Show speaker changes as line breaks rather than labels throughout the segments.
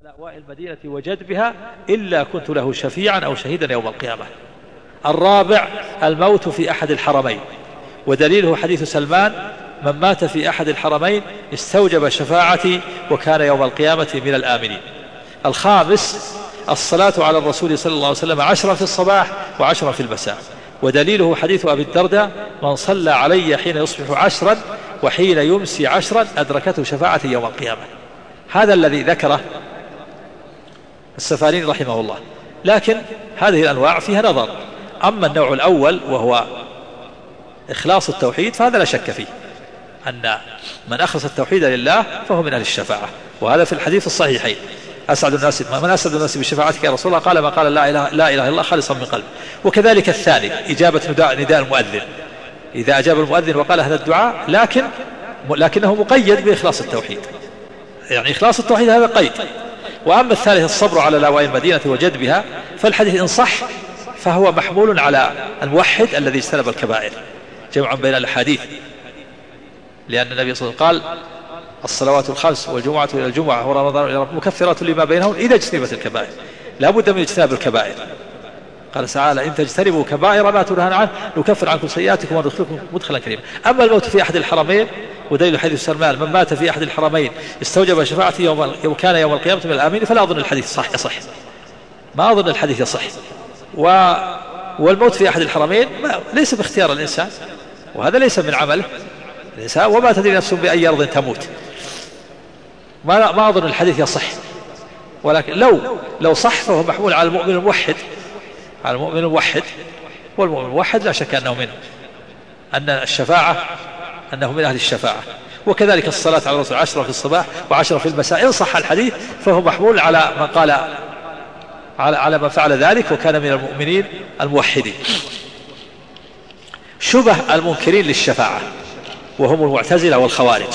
أهواء المدينة وجدبها إلا كنت له شفيعا أو شهيدا يوم القيامة. الرابع الموت في أحد الحرمين، ودليله حديث سلمان: من مات في أحد الحرمين استوجب شفاعتي وكان يوم القيامة من الآمنين. الخامس الصلاة على الرسول صلى الله عليه وسلم 10 في الصباح و10 في المساء، ودليله حديث أبي الدرداء: من صلى علي حين يصبح 10 وحين يمسي 10 أدركته شفاعتي يوم القيامة. هذا الذي ذكره السفاريني رحمه الله، لكن هذه الأنواع فيها نظر. أما النوع الأول وهو إخلاص التوحيد فهذا لا شك فيه، أن من أخلص التوحيد لله فهو من أهل الشفاعة، وهذا في الحديث الصحيحين: أسعد الناس من أسعد الناس بشفاعتك يا رسول الله؟ قال: ما قال لا إله إلا الله خالصا من قلب. وكذلك الثاني إجابة نداء المؤذن، إذا أجاب المؤذن وقال هذا الدعاء لكنه مقيد بإخلاص التوحيد، يعني إخلاص التوحيد هذا قيد. وأما الثالث الصبر على لاواء المدينة وجدبها، فالحديث إن صح فهو محمول على الموحد الذي اجتنب الكبائر، جمعا بين الأحاديث، لأن النبي صلى الله عليه وسلم قال: الصلوات الخمس والجمعة إلى الجمعة ورمضان إلى رمضان مكفرات لما بينهم إذا اجتنبت الكبائر. لا بد من اجتناب الكبائر. قال تعالى: إن تجتنبوا كبائر ما تنهون عنه نكفر عنكم سيئاتكم وندخلكم مدخلا كريما. أما الموت في أحد الحرمين، ودليل حديث سلمان: من مات في أحد الحرمين استوجب شفاعتي يوم كان يوم القيامة من الآمنين، فلا أظن الحديث يصح، ما أظن الحديث يصح. والموت في أحد الحرمين ليس باختيار الإنسان، وهذا ليس من عمله الإنسان، وما تدري نفس بأي أرض تموت. ما أظن الحديث يصح، ولكن لو صح فهو محمول على المؤمن الموحد، على المؤمن الموحد، والمؤمن الموحد لا شك أنه منه، أن الشفاعة أنه من أهل الشفاعة. وكذلك الصلاة على الرسول 10 في الصباح و10 في المساء، إن صح الحديث فهو محمول على من قال على من فعل ذلك وكان من المؤمنين الموحدين. شبه المنكرين للشفاعة وهم المعتزلة والخوارج،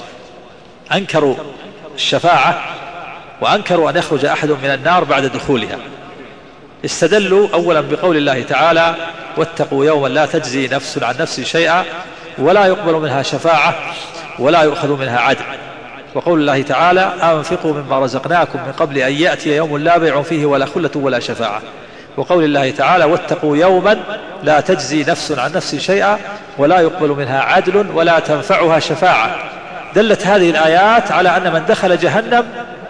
أنكروا الشفاعة وأنكروا أن يخرج أحد من النار بعد دخولها. استدلوا أولا بقول الله تعالى: واتقوا يوما لا تجزي نفس عن نفس شيئا ولا يقبل منها شفاعة ولا يؤخذ منها عدل. وقول الله تعالى: أنفقوا مما رزقناكم من قبل أن يأتي يوم لا بيع فيه ولا خلة ولا شفاعة. وقول الله تعالى: واتقوا يوما لا تجزي نفس عن نفس شيئا ولا يقبل منها عدل ولا تنفعها شفاعة. دلت هذه الآيات على أن من دخل جهنم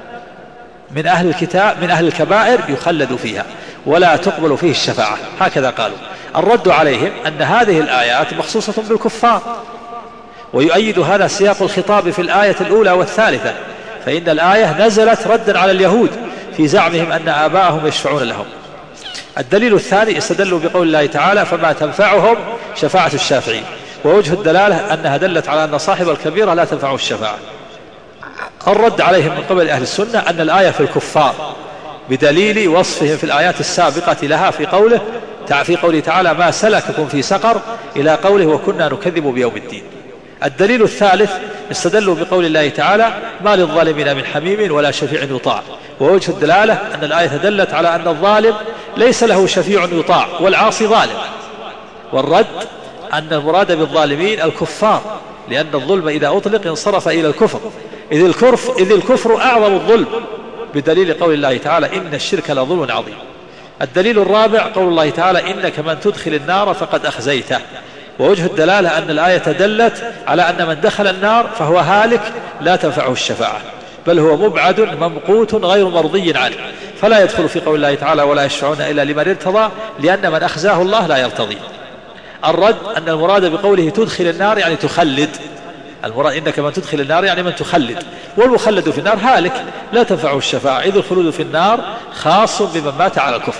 من أهل الكتاب من أهل الكبائر يخلد فيها ولا تقبل فيه الشفاعة، هكذا قالوا. الرد عليهم أن هذه الآيات مخصوصة بالكفار، ويؤيد هذا سياق الخطاب في الآية الأولى والثالثة، فإن الآية نزلت ردا على اليهود في زعمهم أن آباءهم يشفعون لهم. الدليل الثاني استدلوا بقول الله تعالى: فما تنفعهم شفاعة الشافعين. ووجه الدلالة أنها دلت على أن صاحب الكبيرة لا تنفعه الشفاعة. الرد عليهم من قبل أهل السنة أن الآية في الكفار بدليل وصفهم في الآيات السابقة لها في قوله تعالى: ما سلككم في سقر، إلى قوله: وكنا نكذب بيوم الدين. الدليل الثالث استدلوا بقول الله تعالى: ما للظالمين من حميم ولا شفيع يطاع. ووجه الدلالة أن الآية دلت على أن الظالم ليس له شفيع يطاع والعاصي ظالم. والرد أن المراد بالظالمين الكفار، لأن الظلم إذا أطلق انصرف إلى الكفر، إذ الكفر أعظم الظلم، بدليل قول الله تعالى: إن الشرك لظلم عظيم. الدليل الرابع قول الله تعالى: إنك من تدخل النار فقد أخزيته. ووجه الدلالة أن الآية دلت على أن من دخل النار فهو هالك لا تنفعه الشفاعة، بل هو مبعد ممقوت غير مرضي عنه، فلا يدخل في قول الله تعالى: ولا يشفعون إلا لمن ارتضى، لأن من أخزاه الله لا يرتضي. الرد أن المراد بقوله تدخل النار يعني تخلد، المراد إنك من تدخل النار يعني من تخلد، والمخلد في النار هالك لا تنفعه الشفاعة، إذ الخلود في النار خاص بمن مات على الكفر.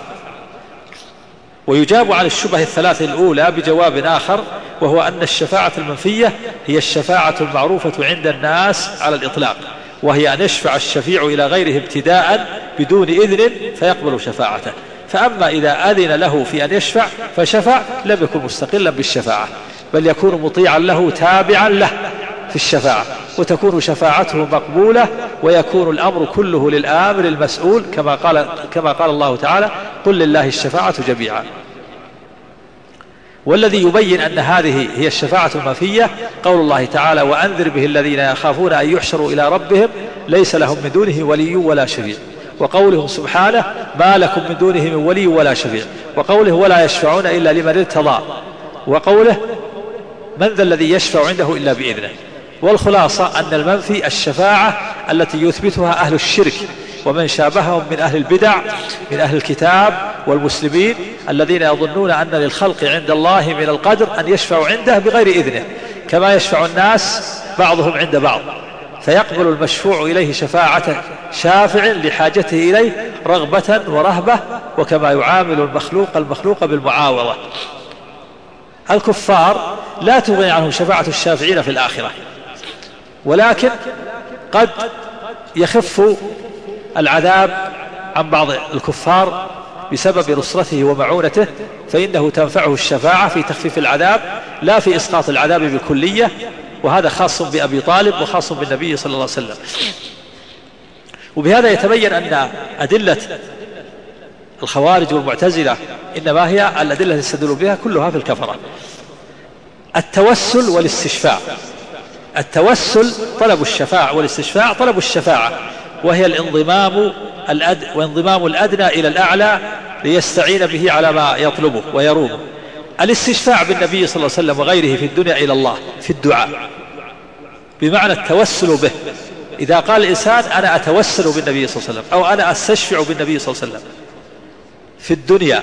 ويجاب عن الشبه الثلاث الأولى بجواب آخر، وهو أن الشفاعة المنفية هي الشفاعة المعروفة عند الناس على الإطلاق، وهي أن يشفع الشفيع إلى غيره ابتداء بدون إذن فيقبل شفاعته. فأما إذا أذن له في أن يشفع فشفع لم يكن مستقلا بالشفاعة، بل يكون مطيعا له تابعا له في الشفاعة، وتكون شفاعته مقبولة، ويكون الأمر كله للآمر المسؤول، كما قال الله تعالى: قل لله الشفاعة جميعا. والذي يبين أن هذه هي الشفاعة المنفية قول الله تعالى: وأنذر به الذين يخافون أن يحشروا إلى ربهم ليس لهم من دونه ولي ولا شفيع. وقوله سبحانه ما لكم من دونه من ولي ولا شفيع، وقوله ولا يشفعون إلا لمن ارتضى، وقوله من ذا الذي يشفع عنده إلا بإذنه. والخلاصة أن المنفي الشفاعة التي يثبتها أهل الشرك ومن شابههم من أهل البدع من أهل الكتاب والمسلمين الذين يظنون أن للخلق عند الله من القدر أن يشفعوا عنده بغير إذنه كما يشفع الناس بعضهم عند بعض، فيقبل المشفوع إليه شفاعة شافع لحاجته إليه رغبة ورهبة، وكما يعامل المخلوق بالمعاوضة. الكفار لا تغني عنهم شفاعة الشافعين في الآخرة، ولكن قد يخف العذاب عن بعض الكفار بسبب نصرته ومعونته، فإنه تنفعه الشفاعة في تخفيف العذاب لا في إسقاط العذاب بالكلية، وهذا خاص بأبي طالب وخاص بالنبي صلى الله عليه وسلم. وبهذا يتبين أن أدلة الخوارج والمعتزلة إنما هي الأدلة التي يستدل بها كلها في الكفرة. التوسل والاستشفاع. التوسل طلب الشفاعة، والاستشفاع طلب الشفاعة، وهي الانضمام الأدنى إلى الأعلى ليستعين به على ما يطلبه ويرومه. الاستشفاع بالنبي صلى الله عليه وسلم وغيره في الدنيا إلى الله في الدعاء، بمعنى التوسل به. إذا قال الإنسان أنا أتوسل بالنبي صلى الله عليه وسلم أو أنا أستشفع بالنبي صلى الله عليه وسلم في الدنيا،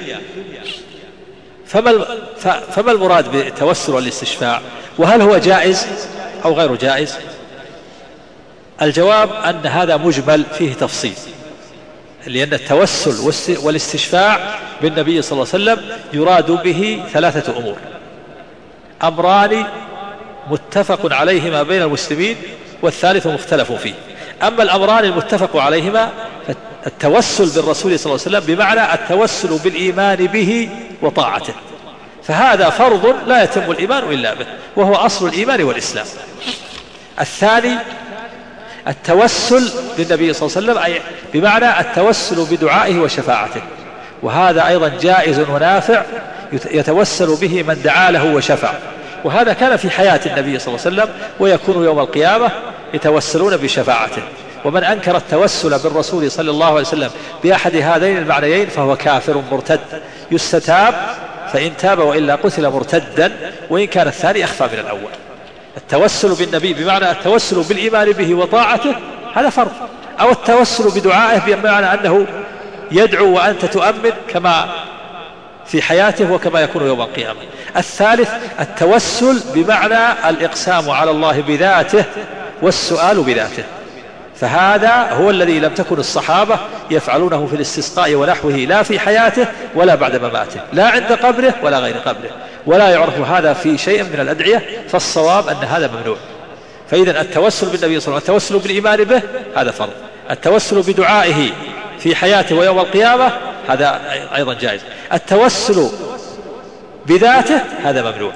فما المراد بالتوسل والاستشفاع؟ وهل هو جائز أو غير جائز؟ الجواب أن هذا مجمل فيه تفصيل، لأن التوسل والاستشفاع بالنبي صلى الله عليه وسلم يراد به ثلاثة أمور: أمران متفق عليهما بين المسلمين والثالث مختلف فيه. أما الأمران المتفق عليهما فالتوسل بالرسول صلى الله عليه وسلم بمعنى التوسل بالإيمان به وطاعته، فهذا فرض لا يتم الإيمان إلا به، وهو أصل الإيمان والإسلام. الثاني التوسل بالنبي صلى الله عليه وسلم، أي بمعنى التوسل بدعائه وشفاعته، وهذا أيضا جائز ونافع يتوسل به من دعا له وشفع، وهذا كان في حياة النبي صلى الله عليه وسلم، ويكون يوم القيامة يتوسلون بشفاعته. ومن أنكر التوسل بالرسول صلى الله عليه وسلم بأحد هذين المعنيين فهو كافر مرتد يستتاب، فإن تاب وإلا قتل مرتدا، وإن كان الثاني أخفى من الأول. التوسل بالنبي بمعنى التوسل بالإيمان به وطاعته هذا فرض، أو التوسل بدعائه بمعنى أنه يدعو وأنت تؤمن كما في حياته وكما يكون يوم القيامة. الثالث التوسل بمعنى الإقسام على الله بذاته والسؤال بذاته، فهذا هو الذي لم تكن الصحابة يفعلونه في الاستسقاء ونحوه، لا في حياته ولا بعد مماته، لا عند قبره ولا غير قبره، ولا يعرف هذا في شيء من الأدعية، فالصواب أن هذا ممنوع. فإذا التوسل بالنبي صلى الله عليه وسلم التوسل بالإيمان به هذا فرض، التوسل بدعائه في حياته ويوم القيامة هذا أيضا جائز، التوسل بذاته هذا ممنوع.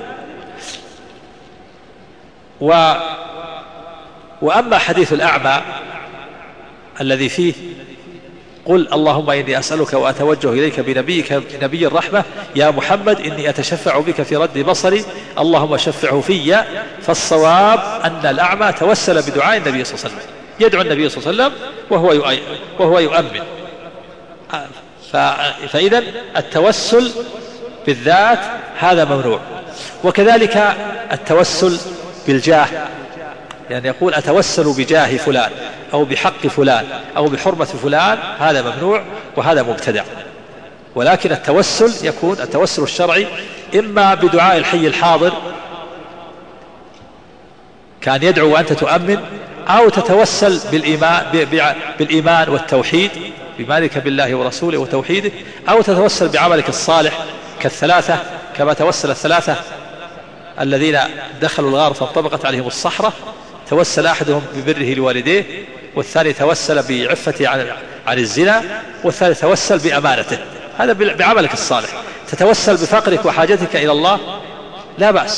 وأما حديث الأعمى الذي فيه قل اللهم إني أسألك وأتوجه إليك بنبيك نبي الرحمة يا محمد إني أتشفع بك في رد بصري اللهم شفعه في، فالصواب أن الأعمى توسل بدعاء النبي صلى الله عليه وسلم، يدعو النبي صلى الله عليه وسلم وهو يؤمن. فإذا التوسل بالذات هذا ممنوع. وكذلك التوسل بالجاه، يعني يقول أتوسل بجاه فلان أو بحق فلان أو بحرمة فلان، هذا ممنوع وهذا مبتدع. ولكن التوسل يكون التوسل الشرعي إما بدعاء الحي الحاضر كان يدعو وأنت تؤمن، أو تتوسل بالإيمان والتوحيد بإيمانك بالله ورسوله وتوحيده، أو تتوسل بعملك الصالح كالثلاثة كما توسل الثلاثة الذين دخلوا الغار فانطبقت عليهم الصحراء، توسل أحدهم ببره لوالديه، والثاني توسل بعفته عن الزنا، والثالث توسل بأمانته، هذا بعملك الصالح. تتوسل بفقرك وحاجتك إلى الله لا بأس،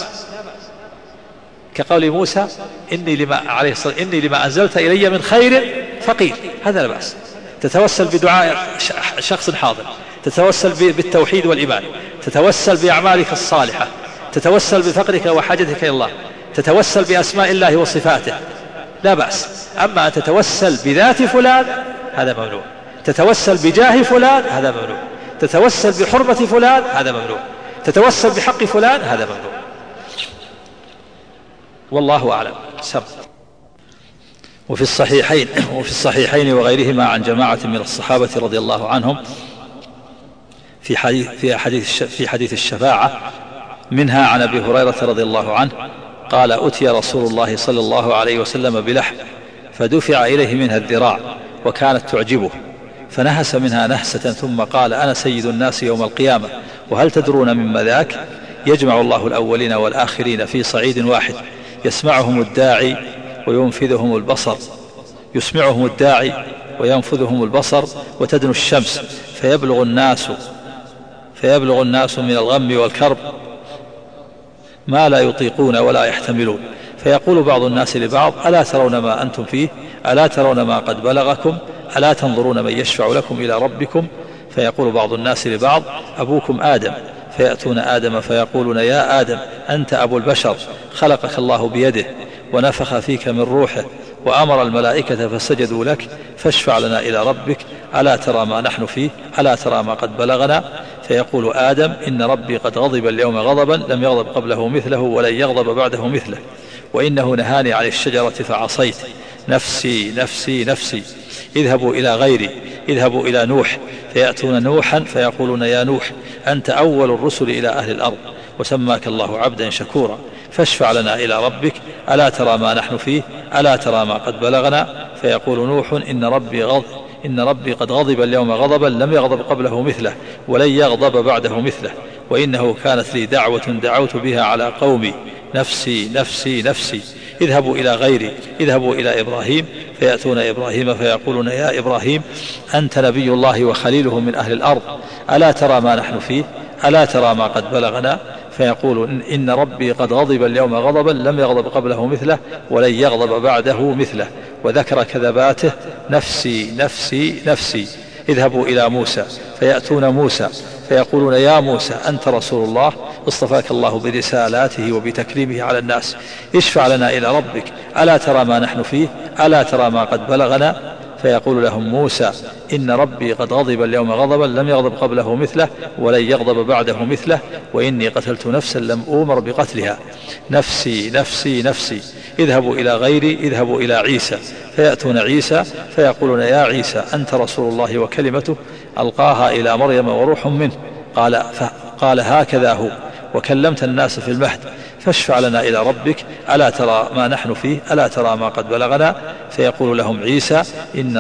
كقول موسى إني لما أنزلت إلي من خير فقير، هذا لا بأس. تتوسل بدعاء شخص حاضر، تتوسل بالتوحيد والإيمان، تتوسل بأعمالك الصالحة، تتوسل بفقرك وحاجتك إلى الله، تتوسل بأسماء الله وصفاته لا بأس. أما أن تتوسل بذات فلان هذا ممنوع. تتوسل بجاه فلان هذا ممنوع، تتوسل بحرمة فلان هذا ممنوع، تتوسل بحق فلان هذا ممنوع. والله أعلم. وفي الصحيحين وغيرهما عن جماعة من الصحابة رضي الله عنهم في حديث الشفاعة، منها عن أبي هريرة رضي الله عنه قال: أتي رسول الله صلى الله عليه وسلم بلحم فدفع إليه منها الذراع وكانت تعجبه، فنهس منها نهسة ثم قال: أنا سيد الناس يوم القيامة، وهل تدرون مما ذاك؟ يجمع الله الأولين والآخرين في صعيد واحد، يسمعهم الداعي وينفذهم البصر وتدنو الشمس فيبلغ الناس من الغم والكرب ما لا يطيقون ولا يحتملون، فيقول بعض الناس لبعض: ألا ترون ما أنتم فيه؟ ألا ترون ما قد بلغكم؟ ألا تنظرون من يشفع لكم إلى ربكم؟ فيقول بعض الناس لبعض: أبوكم آدم. فيأتون آدم فيقولون: يا آدم أنت أبو البشر، خلقك الله بيده ونفخ فيك من روحه وأمر الملائكة فسجدوا لك، فاشفع لنا إلى ربك، ألا ترى ما نحن فيه؟ ألا ترى ما قد بلغنا؟ فيقول آدم: إن ربي قد غضب اليوم غضبا لم يغضب قبله مثله ولن يغضب بعده مثله، وإنه نهاني عن الشجرة فعصيت، نفسي نفسي نفسي، اذهبوا إلى غيري، اذهبوا إلى نوح. فيأتون نوحا فيقولون: يا نوح أنت أول الرسل إلى أهل الأرض وسماك الله عبدا شكورا، فاشفع لنا إلى ربك، ألا ترى ما نحن فيه؟ ألا ترى ما قد بلغنا؟ فيقول نوح: إن ربي قد غضب اليوم غضبا لم يغضب قبله مثله ولن يغضب بعده مثله، وإنه كانت لي دعوة دعوت بها على قومي، نفسي نفسي نفسي، اذهبوا إلى غيري، اذهبوا إلى إبراهيم. فيأتون إبراهيم فيقولون: يا إبراهيم أنت نبي الله وخليله من أهل الأرض، ألا ترى ما نحن فيه؟ ألا ترى ما قد بلغنا؟ فيقول: إن ربي قد غضب اليوم غضبا لم يغضب قبله مثله ولن يغضب بعده مثله، وذكر كذباته: نفسي نفسي نفسي، اذهبوا إلى موسى. فيأتون موسى فيقولون: يا موسى أنت رسول الله، اصطفاك الله برسالاته وبتكريمه على الناس، اشفع لنا إلى ربك، ألا ترى ما نحن فيه؟ ألا ترى ما قد بلغنا؟ فيقول لهم موسى: إن ربي قد غضب اليوم غضبا لم يغضب قبله مثله ولن يغضب بعده مثله، وإني قتلت نفسا لم أؤمر بقتلها، نفسي نفسي نفسي، اذهبوا إلى غيري، اذهبوا إلى عيسى. فيأتون عيسى فيقولون: يا عيسى أنت رسول الله وكلمته ألقاها إلى مريم وروح منه، قال هكذا هو، وكلمت الناس في المهد، فاشفع لنا إلى ربك، ألا ترى ما نحن فيه؟ ألا ترى ما قد بلغنا؟ فيقول لهم عيسى: إن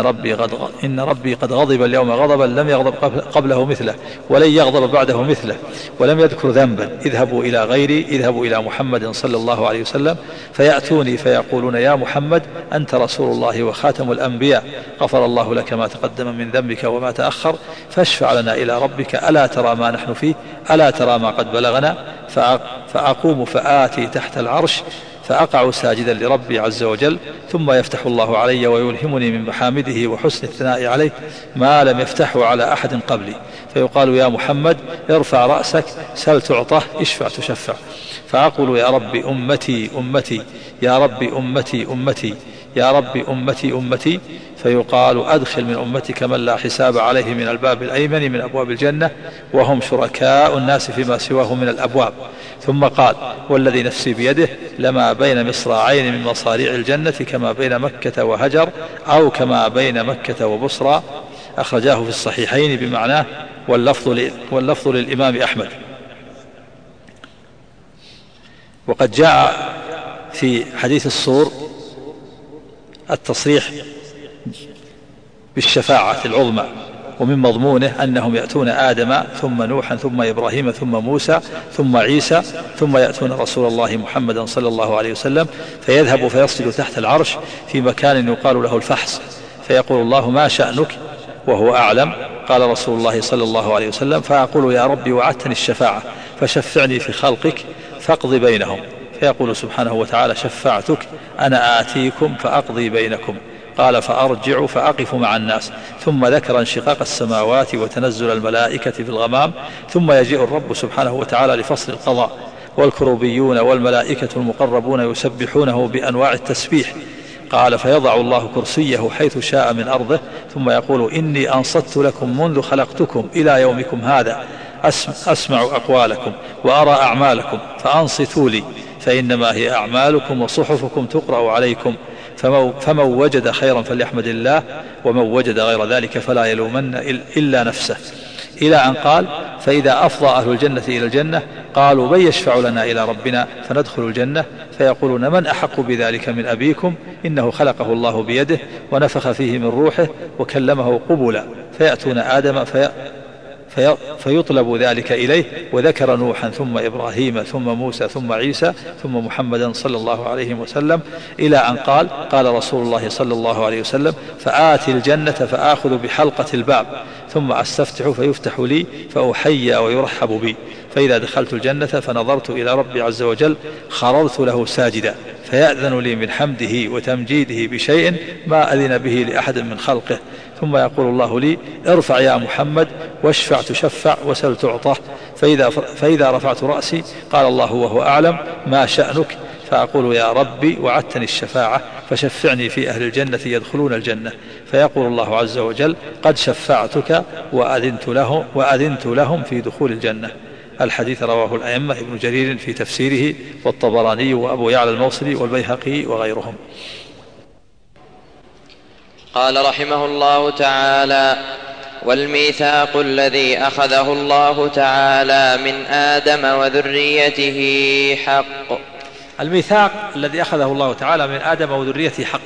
ربي قد غضب اليوم غضبا لم يغضب قبله مثله ولن يغضب بعده مثله، ولم يذكر ذنبا، اذهبوا إلى غيري، اذهبوا إلى محمد صلى الله عليه وسلم. فيأتوني فيقولون: يا محمد أنت رسول الله وخاتم الأنبياء، غفر الله لك ما تقدم من ذنبك وما تأخر، فاشفع لنا إلى ربك، ألا ترى ما نحن فيه؟ ألا ترى ما قد بلغنا؟ فأقوم فآتي تحت العرش فأقع ساجدا لربي عز وجل، ثم يفتح الله علي ويلهمني من محامده وحسن الثناء عليه ما لم يفتحه على أحد قبلي، فيقال: يا محمد ارفع رأسك، سل تعطه، اشفع تشفع. فأقول: يا رب أمتي أمتي، يا رب أمتي أمتي، يا رب أمتي أمتي. فيقال: أدخل من أمتك من لا حساب عليه من الباب الأيمن من أبواب الجنة، وهم شركاء الناس فيما سواه من الأبواب. ثم قال: والذي نفسي بيده لما بين مصراعين من مصاريع الجنة كما بين مكة وهجر، أو كما بين مكة وبصرى. أخرجاه في الصحيحين بمعناه، واللفظ للإمام أحمد. وقد جاء في حديث الصور التصريح بالشفاعة العظمى، ومن مضمونه أنهم يأتون آدم ثم نوحا ثم إبراهيم ثم موسى ثم عيسى، ثم يأتون رسول الله محمدا صلى الله عليه وسلم فيذهب فيصل تحت العرش في مكان يقال له الفحص، فيقول الله: ما شأنك؟ وهو أعلم. قال رسول الله صلى الله عليه وسلم: فأقول: يا ربي وعدتني الشفاعة فشفعني في خلقك فاقض بينهم. فيقول سبحانه وتعالى: شفعتك، أنا آتيكم فأقضي بينكم. قال: فأرجع فأقف مع الناس. ثم ذكر انشقاق السماوات وتنزل الملائكة في الغمام، ثم يجيء الرب سبحانه وتعالى لفصل القضاء، والكروبيون والملائكة المقربون يسبحونه بأنواع التسبيح، قال فيضع الله كرسيه حيث شاء من أرضه ثم يقول إني أنصت لكم منذ خلقتكم إلى يومكم هذا أسمع أقوالكم وأرى أعمالكم فأنصتوا لي فإنما هي أعمالكم وصحفكم تقرأ عليكم فمن وجد خيرا فليحمد الله ومن وجد غير ذلك فلا يلومن إلا نفسه، إلى أن قال فإذا أفضى أهل الجنة إلى الجنة قالوا من يشفع لنا إلى ربنا فندخل الجنة فيقولون من أحق بذلك من أبيكم إنه خلقه الله بيده ونفخ فيه من روحه وكلمه قبلا، فيأتون آدم فيطلب ذلك إليه، وذكر نوحا ثم إبراهيم ثم موسى ثم عيسى ثم محمدا صلى الله عليه وسلم، إلى أن قال قال رسول الله صلى الله عليه وسلم فآتي الجنة فآخذ بحلقة الباب ثم أستفتح فيفتح لي فأحيى ويرحب بي، فإذا دخلت الجنة فنظرت إلى ربي عز وجل خررت له ساجدا فيأذن لي من حمده وتمجيده بشيء ما أذن به لأحد من خلقه، ثم يقول الله لي ارفع يا محمد واشفع تشفع وسل تعطى، فإذا رفعت رأسي قال الله وهو أعلم ما شأنك، فأقول يا ربي وعدتني الشفاعة فشفعني في أهل الجنة يدخلون الجنة، فيقول الله عز وجل قد شفعتك وأذنت لهم في دخول الجنة. الحديث رواه الأئمة ابن جرير في تفسيره والطبراني وأبو يعلى الموصلي والبيهقي وغيرهم.
قال رحمه الله تعالى والميثاق الذي أخذه الله تعالى من آدم وذريته حق.
الميثاق الذي أخذه الله تعالى من آدم وذريته حق.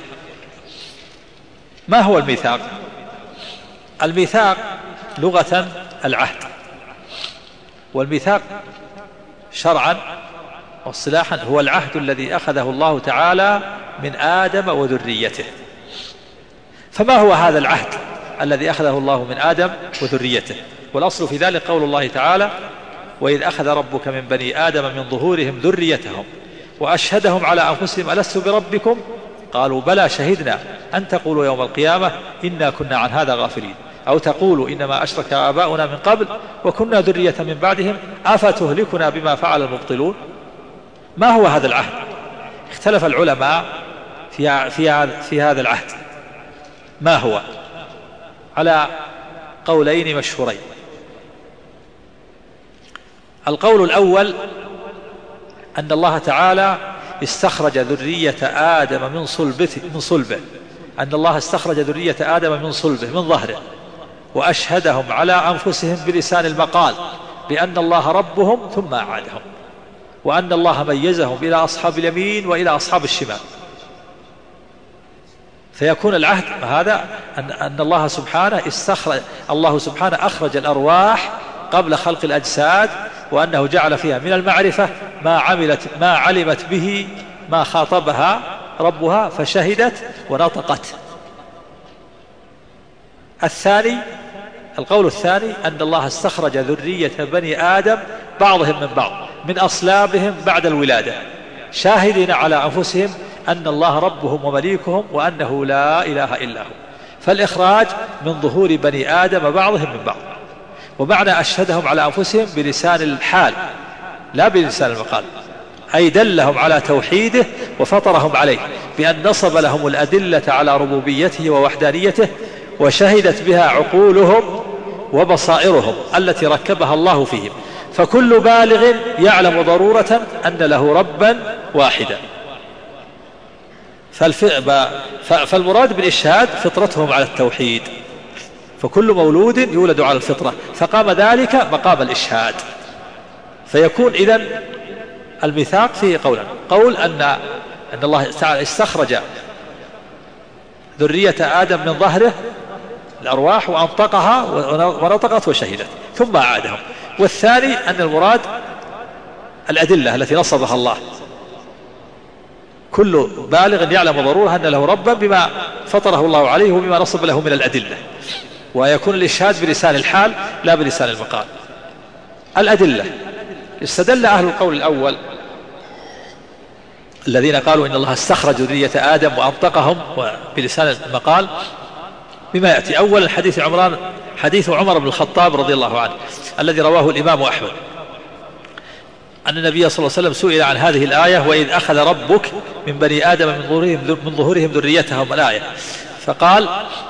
ما هو الميثاق؟ الميثاق لغة العهد، والميثاق شرعا واصطلاحا هو العهد الذي أخذه الله تعالى من آدم وذريته. فما هو هذا العهد الذي أخذه الله من آدم وذريته؟ والأصل في ذلك قول الله تعالى وإذ أخذ ربك من بني آدم من ظهورهم ذريتهم وأشهدهم على أنفسهم ألست بربكم قالوا بلى شهدنا أن تقولوا يوم القيامة إنا كنا عن هذا غافلين أو تقولوا إنما أشرك آباؤنا من قبل وكنا ذرية من بعدهم أفتهلكنا بما فعل المبطلون. ما هو هذا العهد؟ اختلف العلماء في هذا العهد ما هو، على قولين مشهورين. القول الأول أن الله تعالى استخرج ذرية آدم من صلبه، أن الله استخرج ذرية آدم من صلبه من ظهره وأشهدهم على أنفسهم بلسان المقال بأن الله ربهم ثم أعادهم، وأن الله ميزهم إلى أصحاب اليمين وإلى أصحاب الشمال. فيكون العهد هذا أن الله سبحانه أخرج الأرواح قبل خلق الأجساد، وأنه جعل فيها من المعرفة ما علمت به ما خاطبها ربها فشهدت ونطقت. القول الثاني أن الله استخرج ذرية بني آدم بعضهم من بعض من أصلابهم بعد الولادة شاهدين على أنفسهم أن الله ربهم ومليكهم وأنه لا إله إلا هو، فالإخراج من ظهور بني آدم بعضهم من بعض. ومعنى أشهدهم على أنفسهم بلسان الحال لا بلسان المقال، أي دلهم على توحيده وفطرهم عليه بأن نصب لهم الأدلة على ربوبيته ووحدانيته وشهدت بها عقولهم وبصائرهم التي ركبها الله فيهم، فكل بالغ يعلم ضرورة أن له ربا واحدا. فالمراد بالإشهاد فطرتهم على التوحيد، فكل مولود يولد على الفطرة، فقام ذلك مقام الإشهاد. فيكون إذن الميثاق فيه قولا، قول أن الله تعالى استخرج ذرية آدم من ظهره الأرواح وأنطقها ونطقت وشهدت ثم أعادهم، والثاني أن المراد الأدلة التي نصبها الله، كل بالغ يعلم ضرورة أن له ربا بما فطره الله عليه وبما نصب له من الأدلة، ويكون الإشهاد بلسان الحال لا بلسان المقال. الأدلة استدل أهل القول الأول الذين قالوا إن الله استخرج ذرية آدم وأنطقهم بلسان المقال بما يأتي. أولا حديث عمر بن الخطاب رضي الله عنه الذي رواه الإمام أحمد أن النبي صلى الله عليه وسلم سئل عن هذه الآية وإذ أخذ ربك من بني آدم من ظهورهم ذريتهم الآية، فقال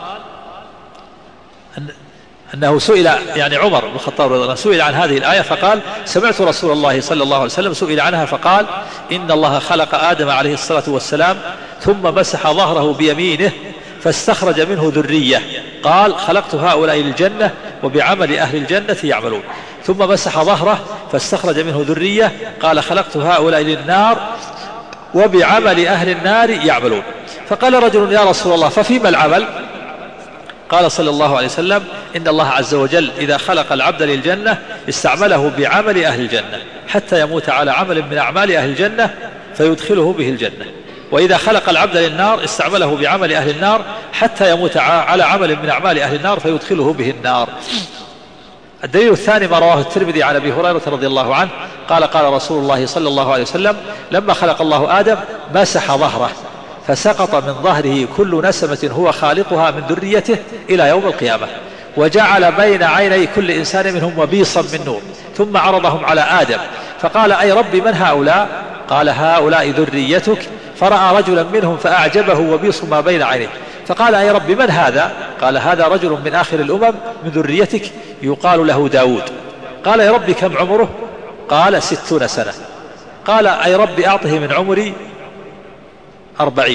أنه سئل، يعني عمر بن الخطاب رضي الله عنه سئل عن هذه الآية فقال سمعت رسول الله صلى الله عليه وسلم سئل عنها فقال إن الله خلق آدم عليه الصلاة والسلام ثم مسح ظهره بيمينه فاستخرج منه ذرية، قال خلقت هؤلاء للجنة وبعمل أهل الجنة يعملون، ثم مسح ظهره فاستخرج منه ذرية، قال خلقت هؤلاء للنار وبعمل أهل النار يعملون. فقال رجل يا رسول الله ففيما العمل؟ قال صلى الله عليه وسلم إن الله عز وجل إذا خلق العبد للجنة استعمله بعمل أهل الجنة حتى يموت على عمل من أعمال أهل الجنة فيدخله به الجنة، وإذا خلق العبد للنار استعمله بعمل أهل النار حتى يموت على عمل من أعمال أهل النار فيدخله به النار. الدليل الثاني ما رواه الترمذي عن أبي هريرة رضي الله عنه قال قال رسول الله صلى الله عليه وسلم لما خلق الله آدم مسح ظهره فسقط من ظهره كل نسمة هو خالقها من ذريته إلى يوم القيامة، وجعل بين عيني كل إنسان منهم وبيصا من نور، ثم عرضهم على آدم فقال أي ربي من هؤلاء؟ قال هؤلاء ذريتك، فرأى رجلا منهم فأعجبه وبيص ما بين عينيه فقال أي ربي من هذا؟ قال هذا رجل من آخر الأمم من ذريتك يقال له داود. قال يا ربي كم عمره؟ قال 60 سنة. قال أي ربي أعطه من عمري 40.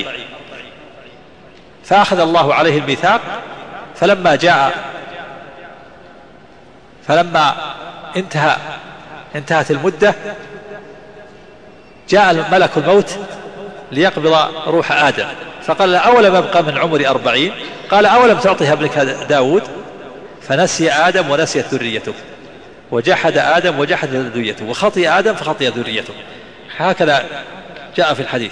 فأخذ الله عليه الميثاق، فلما انتهت المدة جاء ملك الموت ليقبض روح آدم فقال أولم يبقى من عمري 40؟ قال أولم تعطيها ابنك داود؟ فنسي آدم ونسيت ذريته، وجحد آدم وجحد ذريته، وخطئ آدم فخطئ ذريته. هكذا جاء في الحديث،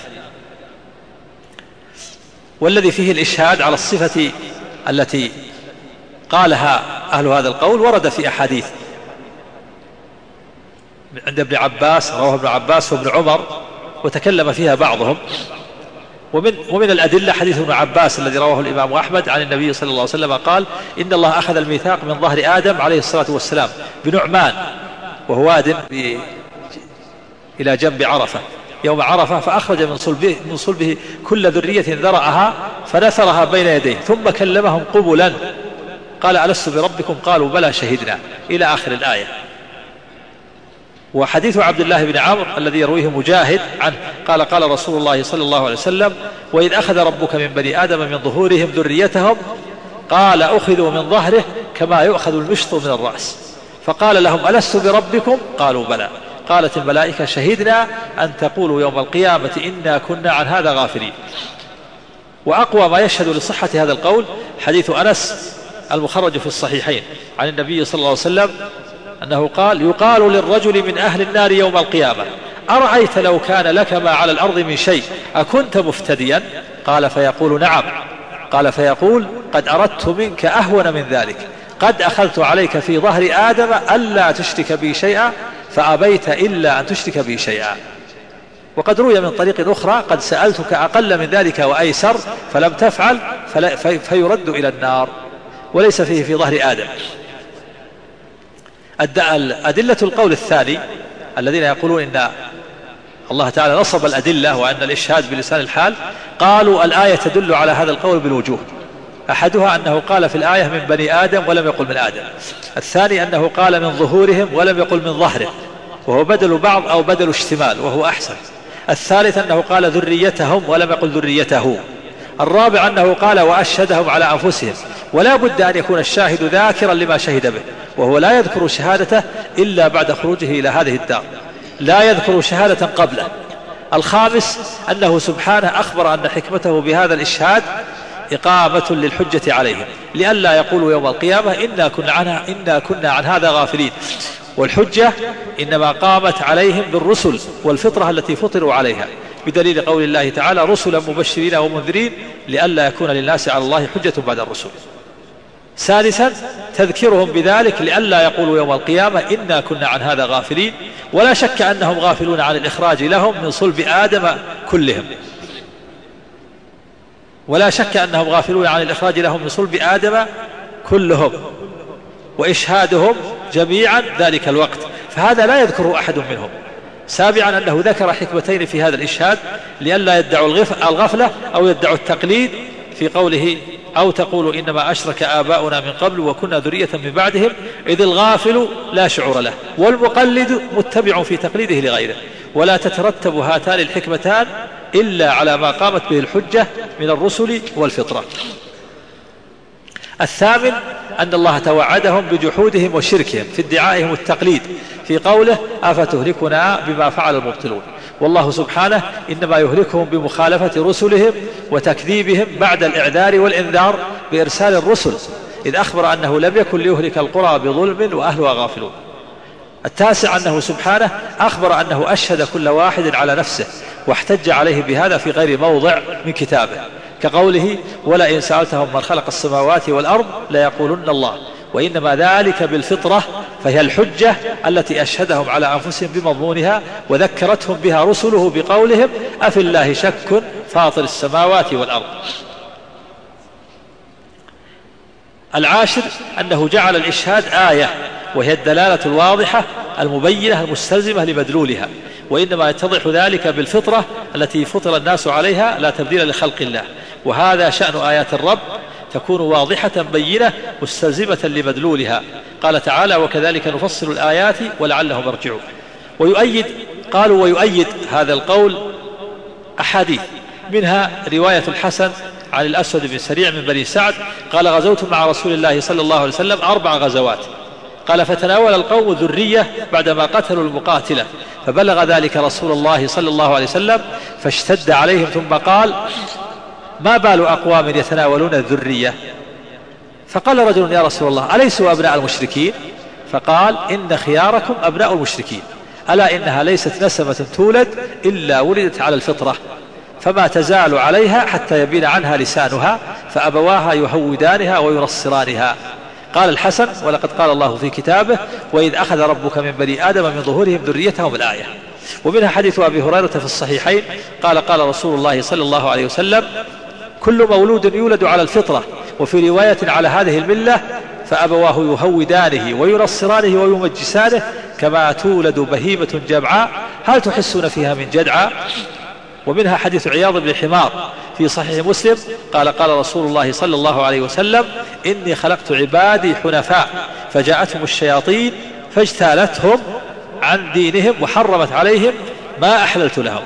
والذي فيه الإشهاد على الصفة التي قالها أهل هذا القول ورد في أحاديث عند ابن عباس، رواه ابن عباس وابن عمر وتكلم فيها بعضهم. ومن الأدلة حديث ابن عباس الذي رواه الإمام أحمد عن النبي صلى الله عليه وسلم قال إن الله أخذ الميثاق من ظهر آدم عليه الصلاة والسلام بنعمان وهو واد إلى جنب عرفة يوم عرفة، فأخرج من صلبه كل ذرية ذرعها فنثرها بين يديه ثم كلمهم قبلا قال ألست بربكم؟ قالوا بلى شهدنا، إلى آخر الآية. وحديث عبد الله بن عمرو الذي يرويه مجاهد عنه قال قال رسول الله صلى الله عليه وسلم وإذ أخذ ربك من بني آدم من ظهورهم ذريتهم قال أخذوا من ظهره كما يؤخذ المشط من الرأس، فقال لهم ألست بربكم؟ قالوا بلى، قالت الملائكة شهدنا أن تقولوا يوم القيامة إنا كنا عن هذا غافلين. وأقوى ما يشهد لصحة هذا القول حديث أنس المخرج في الصحيحين عن النبي صلى الله عليه وسلم أنه قال يقال للرجل من أهل النار يوم القيامة أرأيت لو كان لك ما على الأرض من شيء أكنت مفتديا؟ قال فيقول نعم، قال فيقول قد أردت منك أهون من ذلك، قد أخذت عليك في ظهر آدم ألا تشرك بي شيئا فأبيت إلا أن تشرك بي شيئا. وقد روي من طريق أخرى قد سألتك أقل من ذلك وأيسر فلم تفعل فيرد إلى النار، وليس فيه في ظهر آدم. أدلة القول الثاني الذين يقولون إن الله تعالى نصب الأدلة وأن الإشهاد بلسان الحال، قالوا الآية تدل على هذا القول بالوجوه. أحدها أنه قال في الآية من بني آدم ولم يقل من آدم، الثاني أنه قال من ظهورهم ولم يقل من ظهره وهو بدل بعض أو بدل اشتمال وهو أحسن، الثالث أنه قال ذريتهم ولم يقل ذريته، الرابع أنه قال وأشهدهم على أنفسهم، ولا بد أن يكون الشاهد ذاكرا لما شهد به وهو لا يذكر شهادته إلا بعد خروجه إلى هذه الدار، لا يذكر شهادة قبله. الخامس أنه سبحانه أخبر أن حكمته بهذا الإشهاد إقامة للحجة عليهم لئلا يقولوا يوم القيامة إنا كنا عن هذا غافلين، والحجة إنما قامت عليهم بالرسل والفطرة التي فطروا عليها، بدليل قول الله تعالى رسلا مبشرين ومنذرين لئلا يكون للناس على الله حجة بعد الرسل. ثالثا تذكرهم بذلك لئلا يقولوا يوم القيامة إنا كنا عن هذا غافلين، ولا شك أنهم غافلون عن الإخراج لهم من صلب آدم كلهم، ولا شك أنهم غافلون عن الإخراج لهم من صلب آدم كلهم وإشهادهم جميعا ذلك الوقت، فهذا لا يذكره أحد منهم، سابعا أنه ذكر حكمتين في هذا الإشهاد لئلا يدعوا الغفلة أو يدعوا التقليد في قوله أو تقولوا إنما أشرك آباؤنا من قبل وكنا ذرية من بعدهم إذ الغافل لا شعور له والمقلد متبع في تقليده لغيره، ولا تترتب هاتان الحكمتان إلا على ما قامت به الحجة من الرسل والفطرة. الثامن أن الله توعدهم بجحودهم وشركهم في ادعائهم التقليد في قوله أفتهلكنا بما فعل المبطلون، والله سبحانه إنما يهلكهم بمخالفة رسلهم وتكذيبهم بعد الإعذار والإنذار بإرسال الرسل، إذ أخبر أنه لم يكن ليهلك القرى بظلم وأهلها غافلون. التاسع أنه سبحانه أخبر أنه أشهد كل واحد على نفسه واحتج عليه بهذا في غير موضع من كتابه، كقوله ولئن سألتهم من خلق السماوات والأرض ليقولن الله، وإنما ذلك بالفطرة، فهي الحجة التي أشهدهم على أنفسهم بمضمونها وذكرتهم بها رسله بقولهم أفي الله شك فاطر السماوات والأرض. العاشر أنه جعل الإشهاد آية، وهي الدلالة الواضحة المبينة المستلزمة لمدلولها، وإنما يتضح ذلك بالفطرة التي فطر الناس عليها لا تبديل لخلق الله، وهذا شأن آيات الرب، تكون واضحة بينة مستلزمة لمدلولها. قال تعالى وكذلك نفصل الآيات ولعلهم يرجعون. ويؤيد هذا القول أحاديث، منها رواية الحسن عن الأسود بن سريع من بني سعد قال غزوت مع رسول الله صلى الله عليه وسلم 4 غزوات، قال فتناول القوم ذرية بعدما قتلوا المقاتلة، فبلغ ذلك رسول الله صلى الله عليه وسلم فاشتد عليهم، ثم قال ما بال أقوام يتناولون الذرية؟ فقال رجل يا رسول الله أليسوا أبناء المشركين؟ فقال إن خياركم أبناء المشركين، ألا إنها ليست نسمة تولد إلا ولدت على الفطرة، فما تزال عليها حتى يبين عنها لسانها، فأبواها يهودانها وينصرانها. قال الحسن ولقد قال الله في كتابه وإذ أخذ ربك من بني آدم من ظهورهم ذريتهم الآية. ومنها حديث أبي هريرة في الصحيحين قال قال رسول الله صلى الله عليه وسلم كل مولود يولد على الفطرة، وفي رواية على هذه الملة، فأبواه يهودانه وينصرانه ويمجسانه كما تولد بهيمة جمعاء هل تحسون فيها من جدعاء. ومنها حديث عياض بن حمار في صحيح مسلم قال قال رسول الله صلى الله عليه وسلم إني خلقت عبادي حنفاء فجاءتهم الشياطين فاجتالتهم عن دينهم وحرمت عليهم ما أحللت لهم.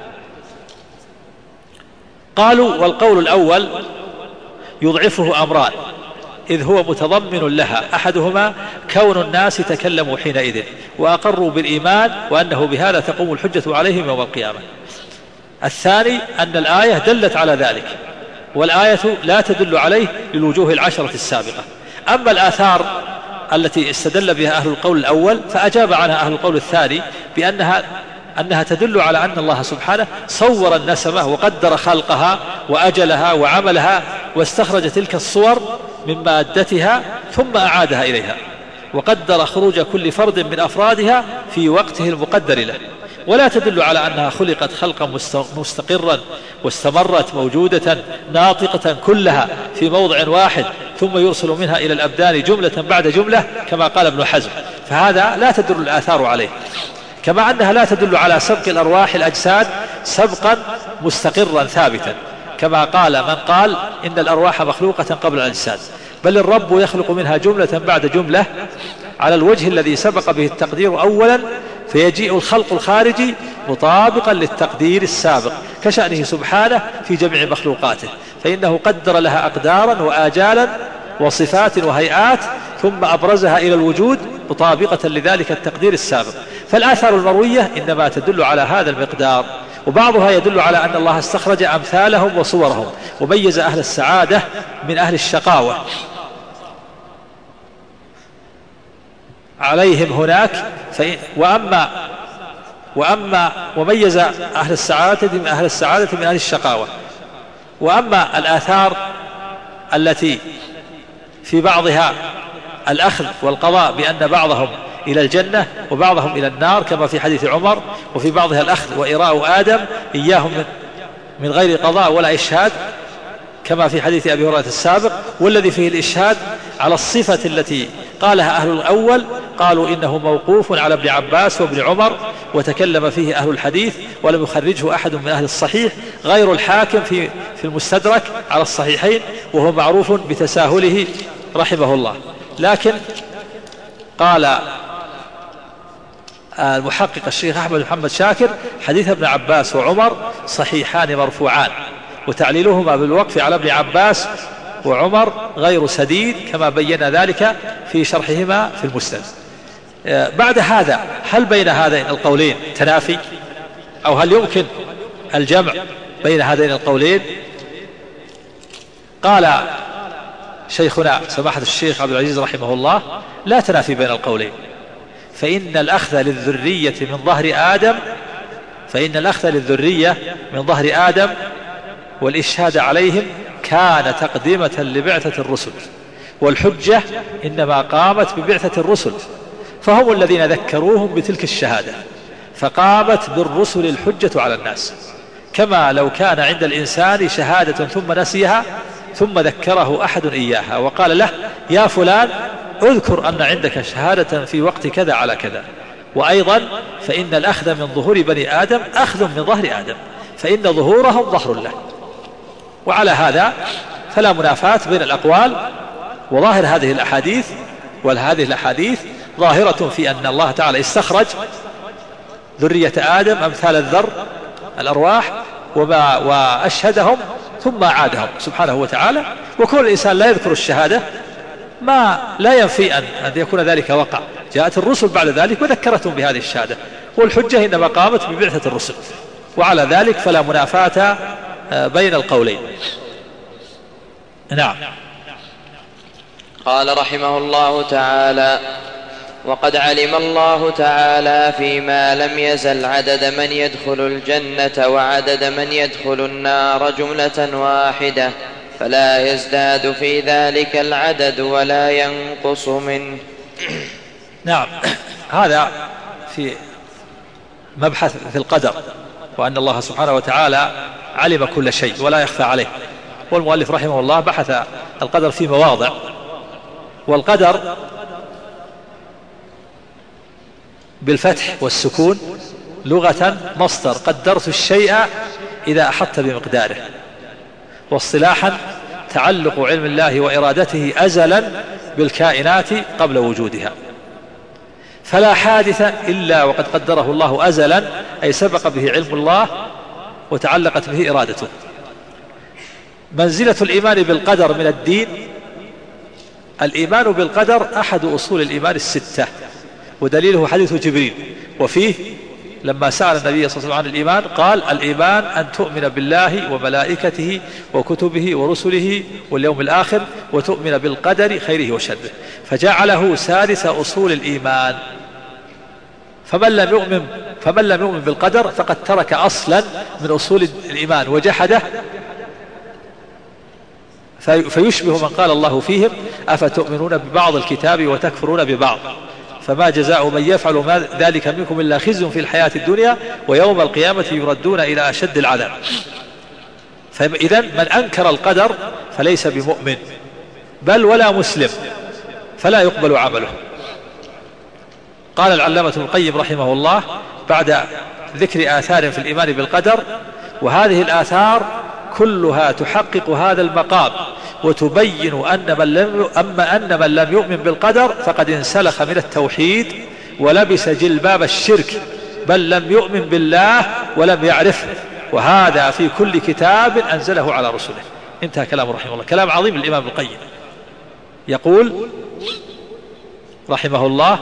قالوا والقول الأول يضعفه أمران إذ هو متضمن لها، أحدهما كون الناس تكلموا حينئذ وأقروا بالإيمان وأنه بهذا تقوم الحجة عليهم يوم القيامة. الثاني أن الآية دلت على ذلك، والآية لا تدل عليه للوجوه العشرة السابقة. أما الآثار التي استدل بها أهل القول الأول فأجاب عنها أهل القول الثاني أنها تدل على أن الله سبحانه صور النسمة وقدر خلقها وأجلها وعملها واستخرج تلك الصور من مادتها ثم أعادها إليها، وقدر خروج كل فرد من أفرادها في وقته المقدر له، ولا تدل على أنها خلقت خلقا مستقرا واستمرت موجودة ناطقة كلها في موضع واحد ثم يرسل منها إلى الأبدان جملة بعد جملة كما قال ابن حزم، فهذا لا تدل الآثار عليه. كما أنها لا تدل على سبق الأرواح الأجساد سبقا مستقرا ثابتا كما قال من قال إن الأرواح مخلوقة قبل الأجساد، بل الرب يخلق منها جملة بعد جملة على الوجه الذي سبق به التقدير أولا، فيجيء الخلق الخارجي مطابقا للتقدير السابق كشأنه سبحانه في جميع مخلوقاته، فإنه قدر لها أقدارا وآجالا وصفات وهيئات ثم أبرزها إلى الوجود مطابقة لذلك التقدير السابق. فالآثار المروية إنما تدل على هذا المقدار، وبعضها يدل على أن الله استخرج أمثالهم وصورهم وميز أهل السعادة من أهل الشقاوة عليهم هناك، وميز أهل السعادة من أهل الشقاوة. وأما الآثار التي في بعضها الأخذ والقضاء بأن بعضهم إلى الجنة وبعضهم إلى النار كما في حديث عمر، وفي بعضها الأخذ وإراء آدم إياهم من غير قضاء ولا إشهاد كما في حديث أبي هريرة السابق، والذي فيه الإشهاد على الصفة التي قالها أهل الأول قالوا إنه موقوف على ابن عباس وابن عمر وتكلم فيه أهل الحديث ولم يخرجه أحد من أهل الصحيح غير الحاكم في المستدرك على الصحيحين، وهو معروف بتساهله رحمه الله. لكن قال المحقق الشيخ أحمد محمد شاكر: حديث ابن عباس وعمر صحيحان مرفوعان، وتعليلهما بالوقف على ابن عباس وعمر غير سديد، كما بين ذلك في شرحهما في المسند. بعد هذا هل بين هذين القولين تنافي، أو هل يمكن الجمع بين هذين القولين؟ قال شيخنا سماحة الشيخ عبد العزيز رحمه الله: لا تنافي بين القولين، فإن الأخذ للذرية من ظهر آدم والإشهاد عليهم كان تقدمة لبعثة الرسل، والحجة إنما قامت ببعثة الرسل، فهم الذين ذكروهم بتلك الشهادة، فقامت بالرسل الحجة على الناس، كما لو كان عند الإنسان شهادة ثم نسيها ثم ذكره أحد إياها وقال له: يا فلان اذكر أن عندك شهادة في وقت كذا على كذا. وأيضا فإن الأخذ من ظهور بني آدم أخذ من ظهر آدم، فإن ظهورهم ظهر له. وعلى هذا فلا منافاة بين الأقوال، وظاهر هذه الأحاديث ظاهرة في أن الله تعالى استخرج ذرية آدم أمثال الذر الأرواح وأشهدهم ثم عادهم سبحانه وتعالى. وكل الإنسان لا يذكر الشهادة ما لا ينفي أن يكون ذلك وقع. جاءت الرسل بعد ذلك وذكرتهم بهذه الشهادة، والحجة إنما قامت ببعثة الرسل. وعلى ذلك فلا منافاة بين القولين. نعم.
قال رحمه الله تعالى: وقد علم الله تعالى فيما لم يزل عدد من يدخل الجنة وعدد من يدخل النار جملة واحدة، فلا يزداد في ذلك العدد ولا ينقص منه.
نعم. هذا في مبحث في القدر، وأن الله سبحانه وتعالى علم كل شيء ولا يخفى عليه. والمؤلف رحمه الله بحث القدر في مواضع. والقدر بالفتح والسكون لغة مصدر قدرت الشيء إذا أحط بمقداره، واصطلاحا تعلق علم الله وإرادته أزلا بالكائنات قبل وجودها، فلا حادث إلا وقد قدره الله أزلا، أي سبق به علم الله وتعلقت به إرادته. منزلة الإيمان بالقدر من الدين: الإيمان بالقدر أحد أصول الإيمان الستة، ودليله حديث جبريل، وفيه لما سأل النبي صلى الله عليه وسلم عن الإيمان قال: الإيمان أن تؤمن بالله وملائكته وكتبه ورسله واليوم الآخر وتؤمن بالقدر خيره وشره، فجعله سادس أصول الإيمان. فمن لم يؤمن بالقدر فقد ترك أصلا من أصول الإيمان وجحده، فيشبه من قال الله فيهم: أفتؤمنون ببعض الكتاب وتكفرون ببعض، فما جزاء من يفعل ذلك منكم إلا خزي في الحياة الدنيا ويوم القيامة يردون إلى أشد العذاب. فإذا من أنكر القدر فليس بمؤمن بل ولا مسلم، فلا يقبل عمله. قال العلامة ابن القيم رحمه الله بعد ذكر آثار في الإيمان بالقدر: وهذه الآثار كلها تحقق هذا المقام، وتبين أن من لم يؤمن بالقدر فقد انسلخ من التوحيد ولبس جلباب الشرك، بل لم يؤمن بالله ولم يعرفه، وهذا في كل كتاب أنزله على رسله. انتهى كلامه رحمه الله. كلام عظيم الإمام ابن القيم. يقول رحمه الله: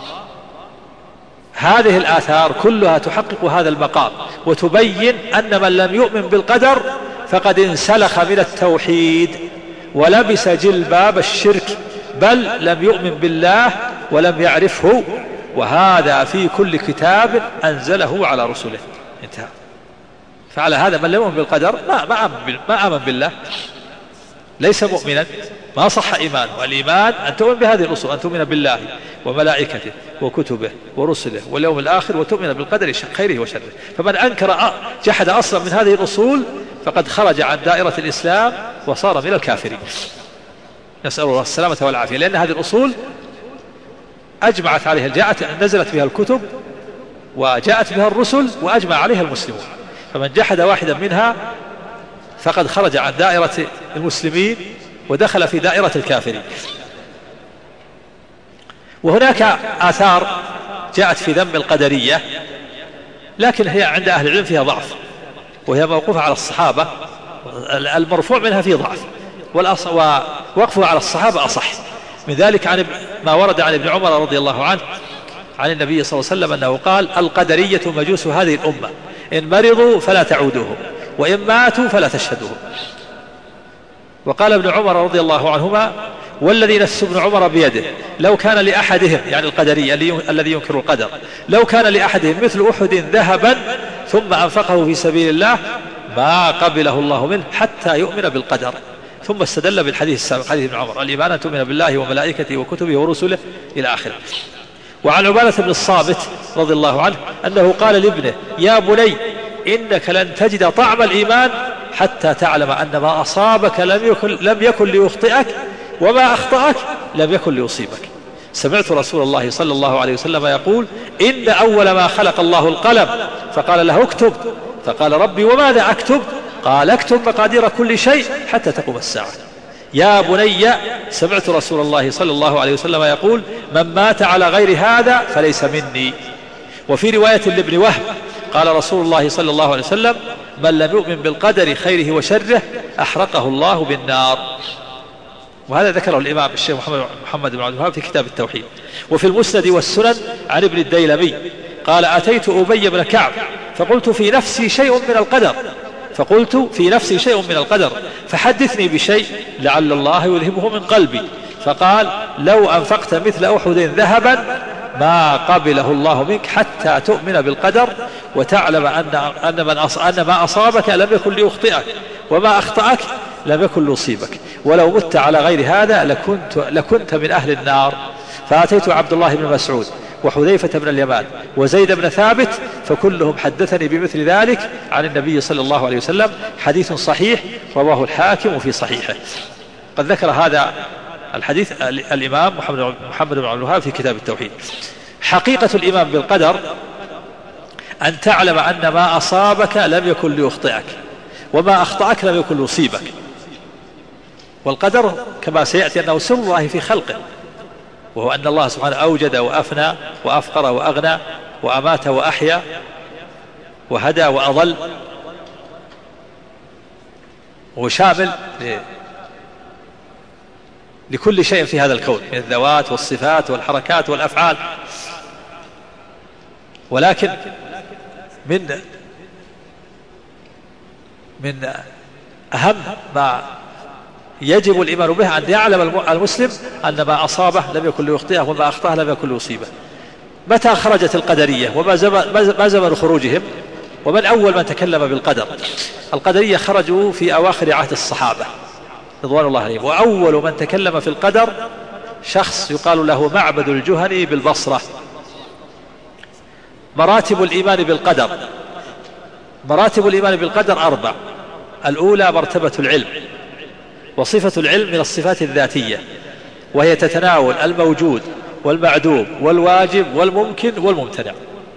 هذه الآثار كلها تحقق هذا المقام، وتبين أن من لم يؤمن بالقدر فقد انسلخ من التوحيد ولبس جلباب الشرك، بل لم يؤمن بالله ولم يعرفه، وهذا في كل كتاب أنزله على رسله. انتهى. فعلى هذا من لم يؤمن بالقدر ما آمن بالله، ليس مؤمنا، ما صح إيمان. والإيمان أن تؤمن بهذه الأصول، أن تؤمن بالله وملائكته وكتبه ورسله واليوم الآخر وتؤمن بالقدر خيره وشره. فمن أنكر جحد أصلا من هذه الأصول فقد خرج عن دائرة الإسلام وصار من الكافرين، نسأل الله السلامة والعافية. لأن هذه الأصول أجمعت عليها، نزلت بها الكتب وجاءت بها الرسل وأجمع عليها المسلمون، فمن جحد واحدا منها فقد خرج عن دائرة المسلمين ودخل في دائرة الكافرين. وهناك آثار جاءت في ذم القدرية، لكن هي عند أهل العلم فيها ضعف، وهي موقوفة على الصحابة، المرفوع منها فيه ضعف، ووقفه على الصحابة أصح. من ذلك عن ما ورد عن ابن عمر رضي الله عنه عن النبي صلى الله عليه وسلم أنه قال: القدرية مجوس هذه الأمة، إن مرضوا فلا تعودوهم، وإن ماتوا فلا تشهدوهم. وقال ابن عمر رضي الله عنهما: والذي نفس ابن عمر بيده لو كان لأحدهم، يعني القدرية الذي ينكر القدر، لو كان لأحدهم مثل أحد ذهبا ثم أنفقه في سبيل الله ما قبله الله منه حتى يؤمن بالقدر. ثم استدل بالحديث السابق، حديث ابن عمر: الإيمان أن تؤمن بالله وملائكته وكتبه ورسله إلى آخره. وعن عبادة بن الصامت رضي الله عنه أنه قال لابنه: يا بني إنك لن تجد طعم الإيمان حتى تعلم أن ما أصابك لم يكن ليخطئك، وما أخطأك لم يكن ليصيبك. سمعت رسول الله صلى الله عليه وسلم يقول: إن أول ما خلق الله القلم، فقال له: اكتب. فقال: ربي وماذا أكتب؟ قال: اكتب مقادير كل شيء حتى تقوم الساعة. يا بني سمعت رسول الله صلى الله عليه وسلم يقول: من مات على غير هذا فليس مني. وفي رواية لابن وهب قال رسول الله صلى الله عليه وسلم: من لم يؤمن بالقدر خيره وشره أحرقه الله بالنار. وهذا ذكره الإمام الشيخ محمد بن عبد الوهاب في كتاب التوحيد. وفي المسند والسنن عن ابن الديلمي قال: أتيت أبي بن كعب فقلت في نفسي شيء من القدر فحدثني بشيء لعل الله يذهبه من قلبي. فقال: لو أنفقت مثل أحد ذهبا ما قبله الله منك حتى تؤمن بالقدر وتعلم أن ما أصابك لم يكن ليخطئك، وما أخطأك لم يكن ليصيبك، ولو مت على غير هذا لكنت من أهل النار. فأتيت عبد الله بن مسعود وحذيفة بن اليمان وزيد بن ثابت فكلهم حدثني بمثل ذلك عن النبي صلى الله عليه وسلم. حديث صحيح رواه الحاكم في صحيحه. قد ذكر هذا الحديث الإمام محمد بن عبد الوهاب في كتاب التوحيد. حقيقة الإيمان بالقدر أن تعلم أن ما أصابك لم يكن ليخطئك، وما أخطأك لم يكن ليصيبك. والقدر كما سيأتي أنه سر الله في خلقه، وهو أن الله سبحانه أوجد وأفنى وأفقر وأغنى وأمات وأحيا وهدى وأضل، وهو شامل لكل شيء في هذا الكون من الذوات والصفات والحركات والأفعال. ولكن من أهم ما يجب الإيمان به أن يعلم المسلم أن ما أصابه لم يكن ليخطئه، وما أخطأه لم يكن ليصيبه. متى خرجت القدرية وما زمن خروجهم؟ ومن أول من تكلم بالقدر؟ القدرية خرجوا في أواخر عهد الصحابة رضوان الله عليهم، وأول من تكلم في القدر شخص يقال له معبد الجهني بالبصرة. مراتب الإيمان بالقدر 4. الأولى مرتبة العلم، وصفة العلم من الصفات الذاتية، وهي تتناول الموجود والمعدوم والواجب والممكن والممتنع.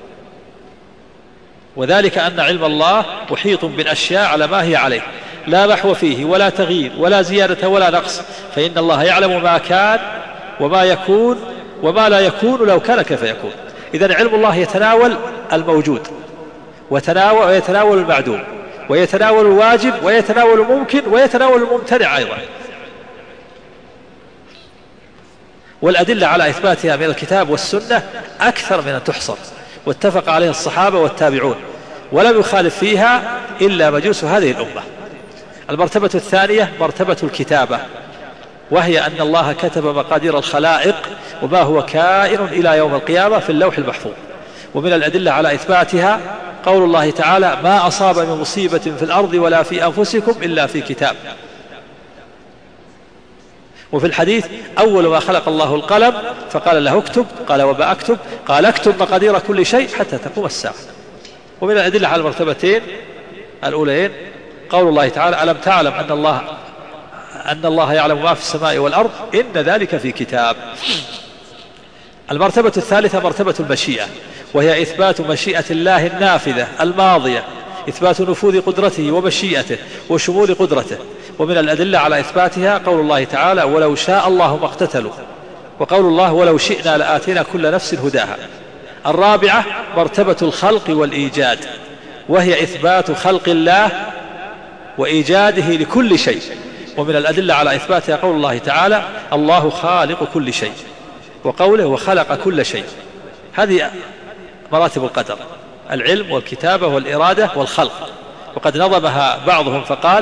وذلك أن علم الله محيط بالأشياء على ما هي عليه، لا محو فيه ولا تغيير ولا زيادة ولا نقص، فإن الله يعلم ما كان وما يكون وما لا يكون لو كان كيف يكون. إذن علم الله يتناول الموجود ويتناول المعدوم ويتناول الواجب ويتناول الممكن ويتناول الممتنع أيضا. والأدلة على إثباتها من الكتاب والسنة أكثر من أن تحصر، واتفق عليها الصحابة والتابعون، ولم يخالف فيها إلا مجوس هذه الأمة. المرتبة الثانية مرتبة الكتابة، وهي أن الله كتب مقادير الخلائق وما هو كائن إلى يوم القيامة في اللوح المحفوظ. ومن الأدلة على إثباتها قول الله تعالى: ما أصاب من مصيبة في الأرض ولا في أنفسكم إلا في كتاب. وفي الحديث: أول ما خلق الله القلم فقال له اكتب، قال: وما أكتب؟ قال: اكتب مقادير كل شيء حتى تقوم الساعة. ومن الأدلة على المرتبتين الأولين قول الله تعالى: ألم تعلم أن الله يعلم ما في السماء والأرض إن ذلك في كتاب. المرتبة الثالثة مرتبة المشيئة، وهي إثبات مشيئة الله النافذة الماضية، إثبات نفوذ قدرته ومشيئته وشمول قدرته. ومن الأدلة على إثباتها قول الله تعالى: ولو شاء الله ما اقتتلوا، وقول الله: ولو شئنا لآتينا كل نفس هداها. الرابعة مرتبة الخلق والإيجاد، وهي إثبات خلق الله وإيجاده لكل شيء. ومن الأدلة على إثباتها قول الله تعالى: الله خالق كل شيء، وقوله: وخلق كل شيء. هذه مراتب القدر: العلم والكتابة والإرادة والخلق. وقد نظمها بعضهم فقال: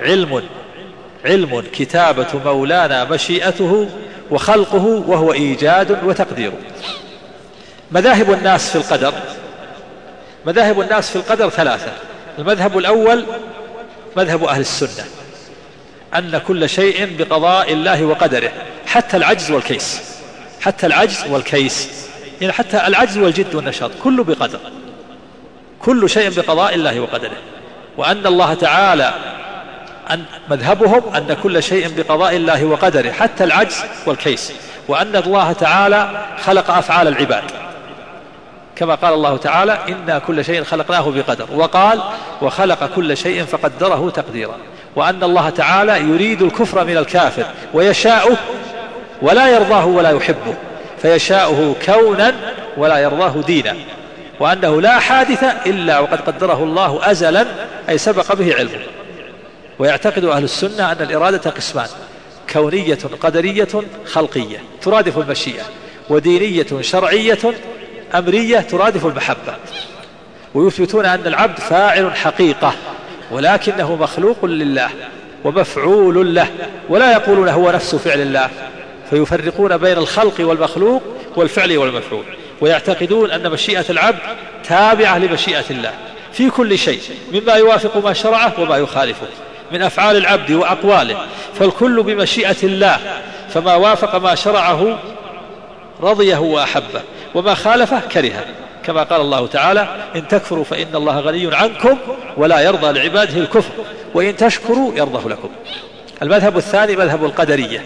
علم كتابة مولانا مشيئته وخلقه وهو إيجاد وتقدير. مذاهب الناس في القدر. مذاهب الناس في القدر ثلاثة. المذهب الأول مذهب أهل السنة، أن كل شيء بقضاء الله وقدره، حتى العجز والكيس. حتى العجز والكيس، يعني حتى العجز والجد والنشاط كله بقدر، كل شيء بقضاء الله وقدره. وأن الله تعالى مذهبهم أن كل شيء بقضاء الله وقدره حتى العجز والكيس. وأن الله تعالى خلق أفعال العباد، كما قال الله تعالى: إنا كل شيء خلقناه بقدر. وقال: وخلق كل شيء فقدره تقديرا. وأن الله تعالى يريد الكفر من الكافر ويشاءه ولا يرضاه ولا يحبه، فيشاءه كونا ولا يرضاه دينا. وأنه لا حادث إلا وقد قدره الله أزلا، أي سبق به علمه. ويعتقد أهل السنة أن الإرادة قسمان: كونية قدرية خلقية ترادف المشيئة، ودينية شرعية أمرية ترادف المحبة. ويثبتون أن العبد فاعل حقيقة، ولكنه مخلوق لله ومفعول له، ولا يقولون هو نفس فعل الله، فيفرقون بين الخلق والمخلوق والفعل والمفعول. ويعتقدون أن مشيئة العبد تابعة لمشيئة الله في كل شيء، مما يوافق ما شرعه وما يخالفه من أفعال العبد وأقواله، فالكل بمشيئة الله، فما وافق ما شرعه رضيه وأحبه، وما خالفه كرهه، كما قال الله تعالى: إن تكفروا فإن الله غني عنكم ولا يرضى لعباده الكفر وإن تشكروا يرضه لكم. المذهب الثاني مذهب القدرية.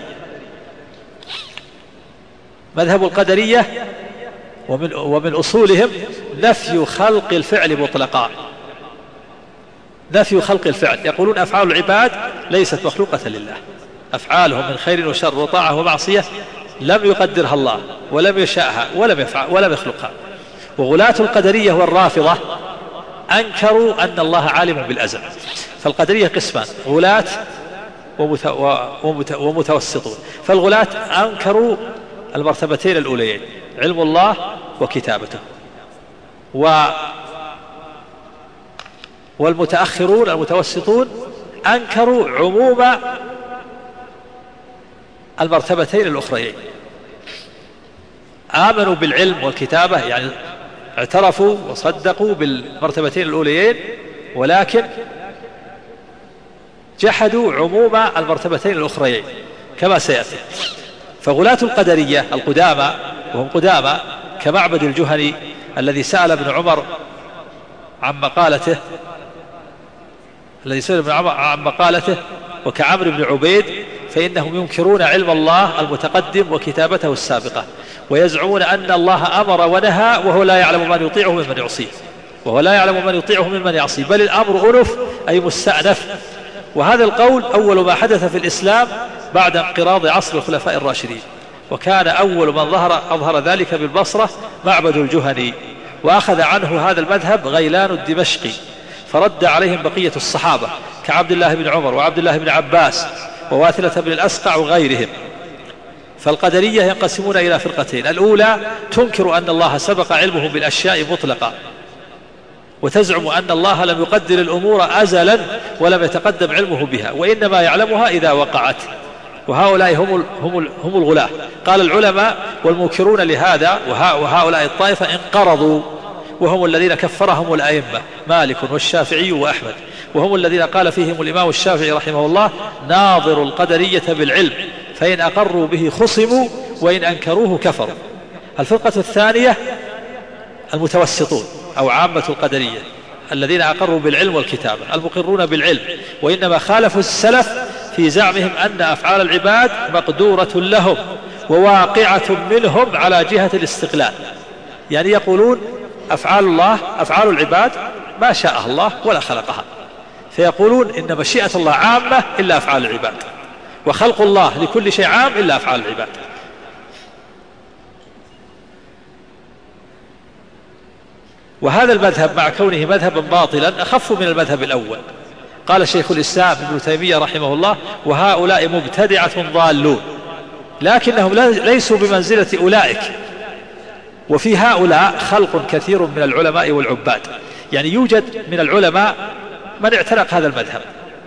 مذهب القدرية ومن أصولهم نفي خلق الفعل مطلقا، نفي خلق الفعل. يقولون أفعال العباد ليست مخلوقة لله، أفعالهم من خير وشر وطاعة ومعصية لم يقدرها الله ولم يشاءها ولم يخلقها. وغلاة القدرية والرافضة أنكروا أن الله عالم بالأزل. فالقدرية قسمان: غلاة ومتوسطون. فالغلاة أنكروا المرتبتين الأوليين: علم الله وكتابته. والمتأخرون المتوسطون أنكروا عموم المرتبتين الأخريين. آمنوا بالعلم والكتابة، يعني اعترفوا وصدقوا بالمرتبتين الأوليين، ولكن جحدوا عموم المرتبتين الأخريين كما سيأتي. فغلاة القدرية القدامى، وهم قدامى كمعبد الجهني الذي سأل ابن عمر عن مقالته، وكعمر بن عبيد، فإنهم ينكرون علم الله المتقدم وكتابته السابقة، ويزعمون أن الله أمر ونهى وهو لا يعلم من يطيعه ممن يعصيه، بل الأمر أنف أي مستأنف. وهذا القول أول ما حدث في الإسلام بعد انقراض عصر الخلفاء الراشدين، وكان أول من أظهر ذلك بالبصرة معبد الجهني، وأخذ عنه هذا المذهب غيلان الدمشقي، فرد عليهم بقية الصحابة كعبد الله بن عمر وعبد الله بن عباس وواثلة بن الأسقع وغيرهم. فالقدرية ينقسمون إلى فرقتين: الأولى تنكر أن الله سبق علمه بالأشياء مطلقا، وتزعم أن الله لم يقدر الأمور أزلا ولم يتقدم علمه بها، وإنما يعلمها إذا وقعت. وهؤلاء هم الغلاة. قال العلماء: والمنكرون لهذا وهؤلاء الطائفة انقرضوا، وهم الذين كفرهم الأئمة مالك والشافعي وأحمد، وهم الذين قال فيهم الإمام الشافعي رحمه الله: ناظر القدرية بالعلم، فإن أقروا به خصموا وإن أنكروه كفروا. الفرقة الثانية المتوسطون أو عامة القدرية الذين أقروا بالعلم والكتابة، المقرون بالعلم، وإنما خالفوا السلف في زعمهم أن أفعال العباد مقدورة لهم، وواقعة منهم على جهة الاستقلال. يعني يقولون أفعال الله أفعال العباد ما شاء الله ولا خلقها، فيقولون إن مشيئة الله عامة إلا أفعال العباد، وخلق الله لكل شيء عام إلا أفعال العباد. وهذا المذهب مع كونه مذهبا باطلا أخف من المذهب الأول. قال شيخ الإسلام ابن تيمية رحمه الله: وهؤلاء مبتدعة ضالون، لكنهم ليسوا بمنزلة أولئك، وفي هؤلاء خلق كثير من العلماء والعباد. يعني يوجد من العلماء من اعتنق هذا المذهب،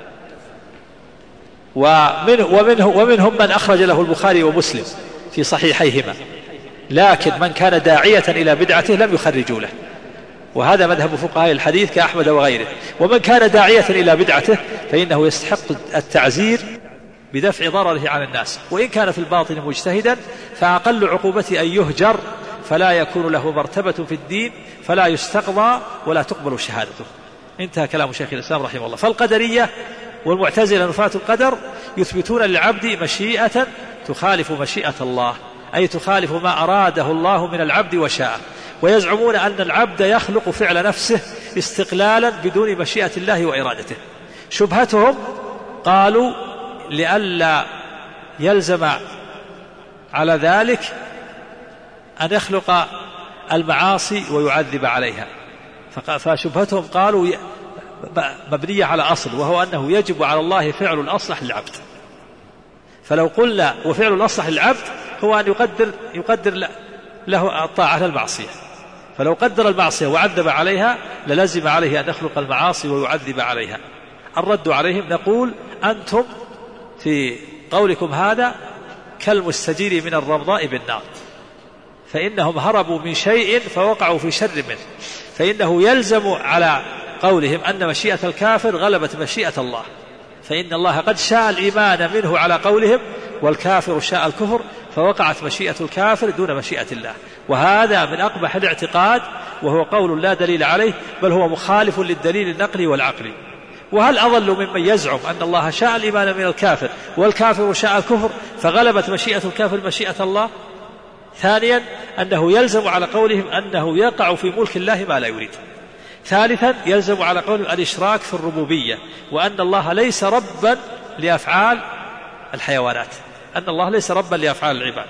ومنهم من أخرج له البخاري ومسلم في صحيحيهما، لكن من كان داعية إلى بدعته لم يخرجوا له، وهذا مذهب فقهاء الحديث كأحمد وغيره. ومن كان داعية إلى بدعته فإنه يستحق التعزير بدفع ضرره على الناس، وإن كان في الباطن مجتهدا فأقل عقوبته أن يهجر، فلا يكون له مرتبة في الدين، فلا يستقضى ولا تقبل شهادته. انتهى كلام شيخ الإسلام رحمه الله. فالقدرية والمعتزلة نفاة القدر يثبتون للعبد مشيئة تخالف مشيئة الله، أي تخالف ما أراده الله من العبد وشاءه، ويزعمون أن العبد يخلق فعل نفسه استقلالا بدون مشيئة الله وإرادته. شبهتهم قالوا لئلا يلزم على ذلك أن يخلق المعاصي ويعذب عليها، فشبهتهم قالوا مبنية على أصل، وهو أنه يجب على الله فعل الأصلح للعبد. فلو قلنا وفعل الأصلح للعبد هو أن يقدر له الطاعة المعصية، فلو قدر المعصية وعذب عليها للزم عليه أن يخلق المعاصي ويعذب عليها. الرد عليهم نقول: أنتم في قولكم هذا كالمستجير من الرمضاء بالنار، فإنهم هربوا من شيء فوقعوا في شر منه، فإنه يلزم على قولهم أن مشيئة الكافر غلبت مشيئة الله، فإن الله قد شاء الإيمان منه على قولهم، والكافر شاء الكفر، فوقعت مشيئة الكافر دون مشيئة الله. وهذا من أقبح الاعتقاد، وهو قول لا دليل عليه، بل هو مخالف للدليل النقلي والعقلي. وهل أضل ممن يزعم أن الله شاء الإيمان من الكافر والكافر شاء الكفر فغلبت مشيئة الكافر مشيئة الله؟ ثانيا أنه يلزم على قولهم أنه يقع في ملك الله ما لا يريد. ثالثا يلزم على قولهم الإشراك في الربوبية، وأن الله ليس ربا لأفعال الحيوانات، أن الله ليس ربا لأفعال العباد.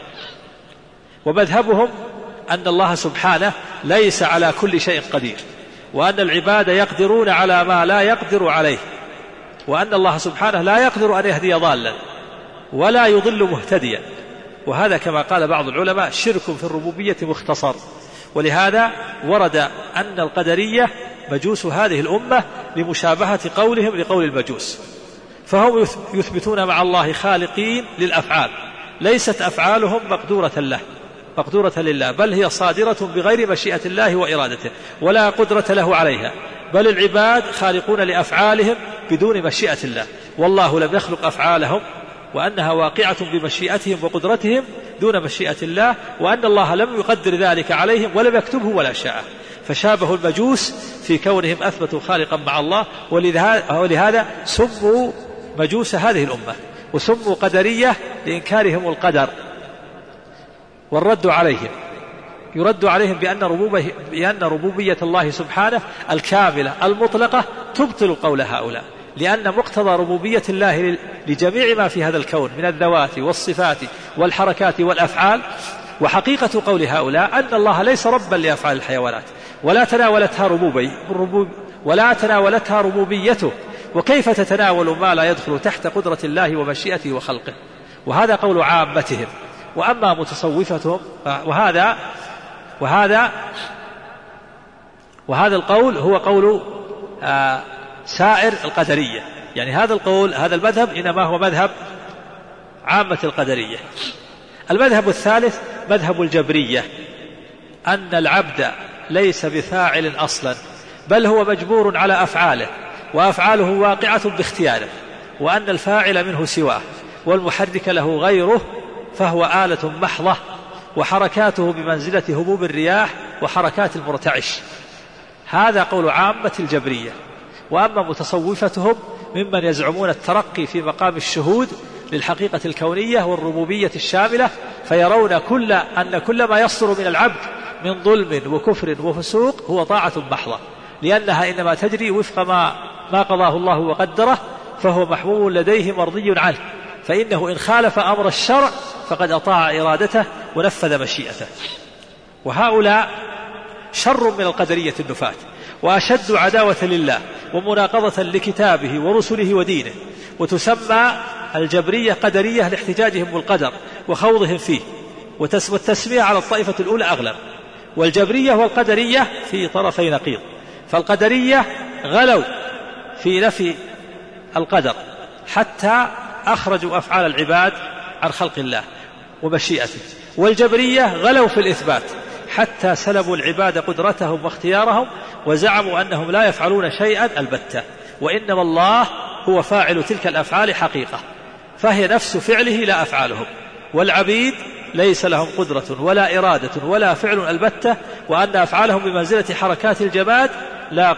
ومذهبهم أن الله سبحانه ليس على كل شيء قدير، وأن العباد يقدرون على ما لا يقدر عليه، وأن الله سبحانه لا يقدر أن يهدي ضالا ولا يضل مهتديا. وهذا كما قال بعض العلماء شرك في الربوبية مختصر. ولهذا ورد أن القدرية مجوس هذه الأمة لمشابهة قولهم لقول المجوس، فهم يثبتون مع الله خالقين للأفعال ليست أفعالهم مقدورة لله، بل هي صادرة بغير مشيئة الله وإرادته ولا قدرة له عليها، بل العباد خالقون لأفعالهم بدون مشيئة الله، والله لم يخلق أفعالهم، وأنها واقعة بمشيئتهم وقدرتهم دون مشيئة الله، وأن الله لم يقدر ذلك عليهم ولم يكتبه ولا شاء. فشابهوا المجوس في كونهم أثبتوا خالقا مع الله، ولهذا سموا مجوس هذه الأمة، وسموا قدرية لإنكارهم القدر. والرد عليهم يرد عليهم بأن ربوبية الله سبحانه الكاملة المطلقة تبطل قول هؤلاء، لأن مقتضى ربوبية الله لجميع ما في هذا الكون من الذوات والصفات والحركات والأفعال. وحقيقة قول هؤلاء أن الله ليس ربا لأفعال الحيوانات ولا تناولتها ربوبيته، وكيف تتناول ما لا يدخل تحت قدرة الله ومشيئته وخلقه. وهذا قول عامتهم. وأما متصوفتهم وهذا القول هو قول سائر القدرية، يعني هذا القول هذا المذهب إنما هو مذهب عامة القدرية. المذهب الثالث مذهب الجبرية، أن العبد ليس بفاعل أصلا، بل هو مجبور على أفعاله، وأفعاله واقعة باختياره، وأن الفاعل منه سواه، والمحرك له غيره، فهو آلة محضة، وحركاته بمنزلة هبوب الرياح وحركات المرتعش. هذا قول عامة الجبرية. وأما متصوفتهم ممن يزعمون الترقي في مقام الشهود، للحقيقة الكونية والربوبية الشاملة، فيرون أن كل ما يصدر من العبد من ظلم وكفر وفسوق هو طاعة محضة، لأنها إنما تجري وفق ما قضاه الله وقدره، فهو محبوب لديه مرضي عنه، فإنه إن خالف أمر الشرع فقد أطاع إرادته ونفذ مشيئته. وهؤلاء شر من القدرية النفاة، وأشد عداوة لله ومناقضة لكتابه ورسله ودينه. وتسمى الجبرية قدرية لاحتجاجهم بالقدر وخوضهم فيه، والتسمية على الطائفة الأولى أغلب. والجبرية والقدرية في طرفي نقيض، فالقدرية غلوا في نفي القدر حتى أخرجوا أفعال العباد عن خلق الله ومشيئته، والجبرية غلوا في الإثبات حتى سلبوا العباد قدرتهم واختيارهم، وزعموا أنهم لا يفعلون شيئا البتة، وإنما الله هو فاعل تلك الأفعال حقيقة، فهي نفس فعله لا أفعالهم، والعبيد ليس لهم قدرة ولا إرادة ولا فعل البتة، وأن أفعالهم بمنزلة حركات الجماد لا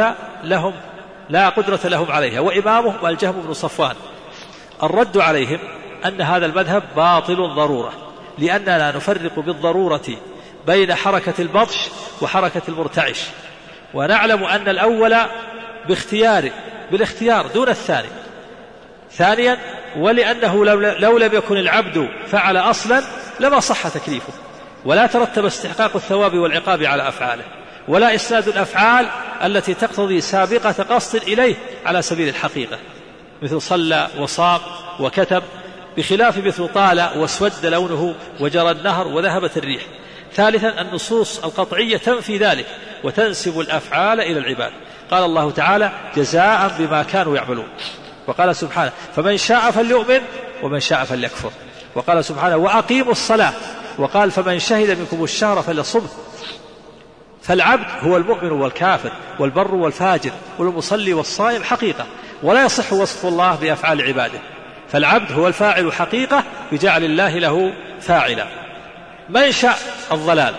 قدرة لهم عليها. وإمامهم الجهم بن صفوان. الرد عليهم أن هذا المذهب باطل ضرورة، لأننا نفرق بالضرورة بين حركة البطش وحركة المرتعش، ونعلم أن الأول بالاختيار دون الثاني. ثانيا، ولأنه لو لم يكن العبد فعل أصلا لما صح تكليفه، ولا ترتب استحقاق الثواب والعقاب على أفعاله، ولا إسناد الأفعال التي تقتضي سابقة قصد إليه على سبيل الحقيقة، مثل صلى وصام وكتب، بخلاف مثل طال واسود لونه وجرى النهر وذهبت الريح. ثالثا، النصوص القطعية تنفي ذلك وتنسب الأفعال إلى العباد. قال الله تعالى: جزاء بما كانوا يعملون. وقال سبحانه: فمن شاء فليؤمن ومن شاء فليكفر. وقال سبحانه: وأقيموا الصلاة. وقال: فمن شهد منكم الشهر فليصمه. فالعبد هو المؤمن والكافر والبر والفاجر والمصلي والصائم حقيقة، ولا يصح وصف الله بأفعال عباده، فالعبد هو الفاعل حقيقة بجعل الله له فاعلا. منشأ الضلال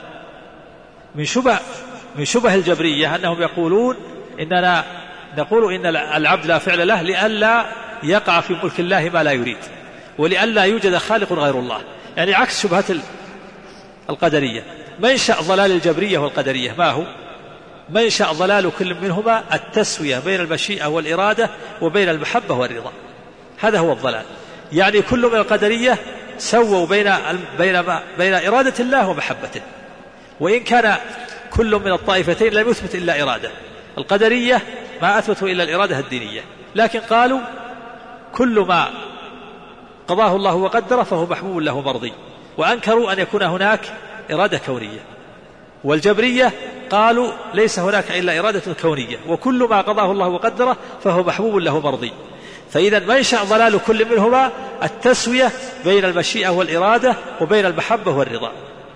من شبه الجبرية أنهم يقولون إننا نقول إن العبد لا فعل له لئلا يقع في ملك الله ما لا يريد، ولئلا يوجد خالق غير الله، يعني عكس شبهة القدرية. منشأ ضلال الجبرية والقدرية ما هو؟ منشأ ضلال كل منهما التسوية بين المشيئة والإرادة وبين المحبة والرضا، هذا هو الضلال. يعني كل من القدرية سووا بين إرادة الله ومحبته، وإن كان كل من الطائفتين لم يثبت إلا إرادة. القدرية ما أثبتوا إلا الإرادة الدينية، لكن قالوا كل ما قضاه الله وقدره فهو محبوب له مرضي، وأنكروا أن يكون هناك إرادة كونية. والجبرية قالوا ليس هناك إلا إرادة كونية، وكل ما قضاه الله وقدره فهو محبوب له مرضي. فإذا منشأ ضلال كل منهما التسوية بين المشيئة والإرادة وبين المحبة والرضا،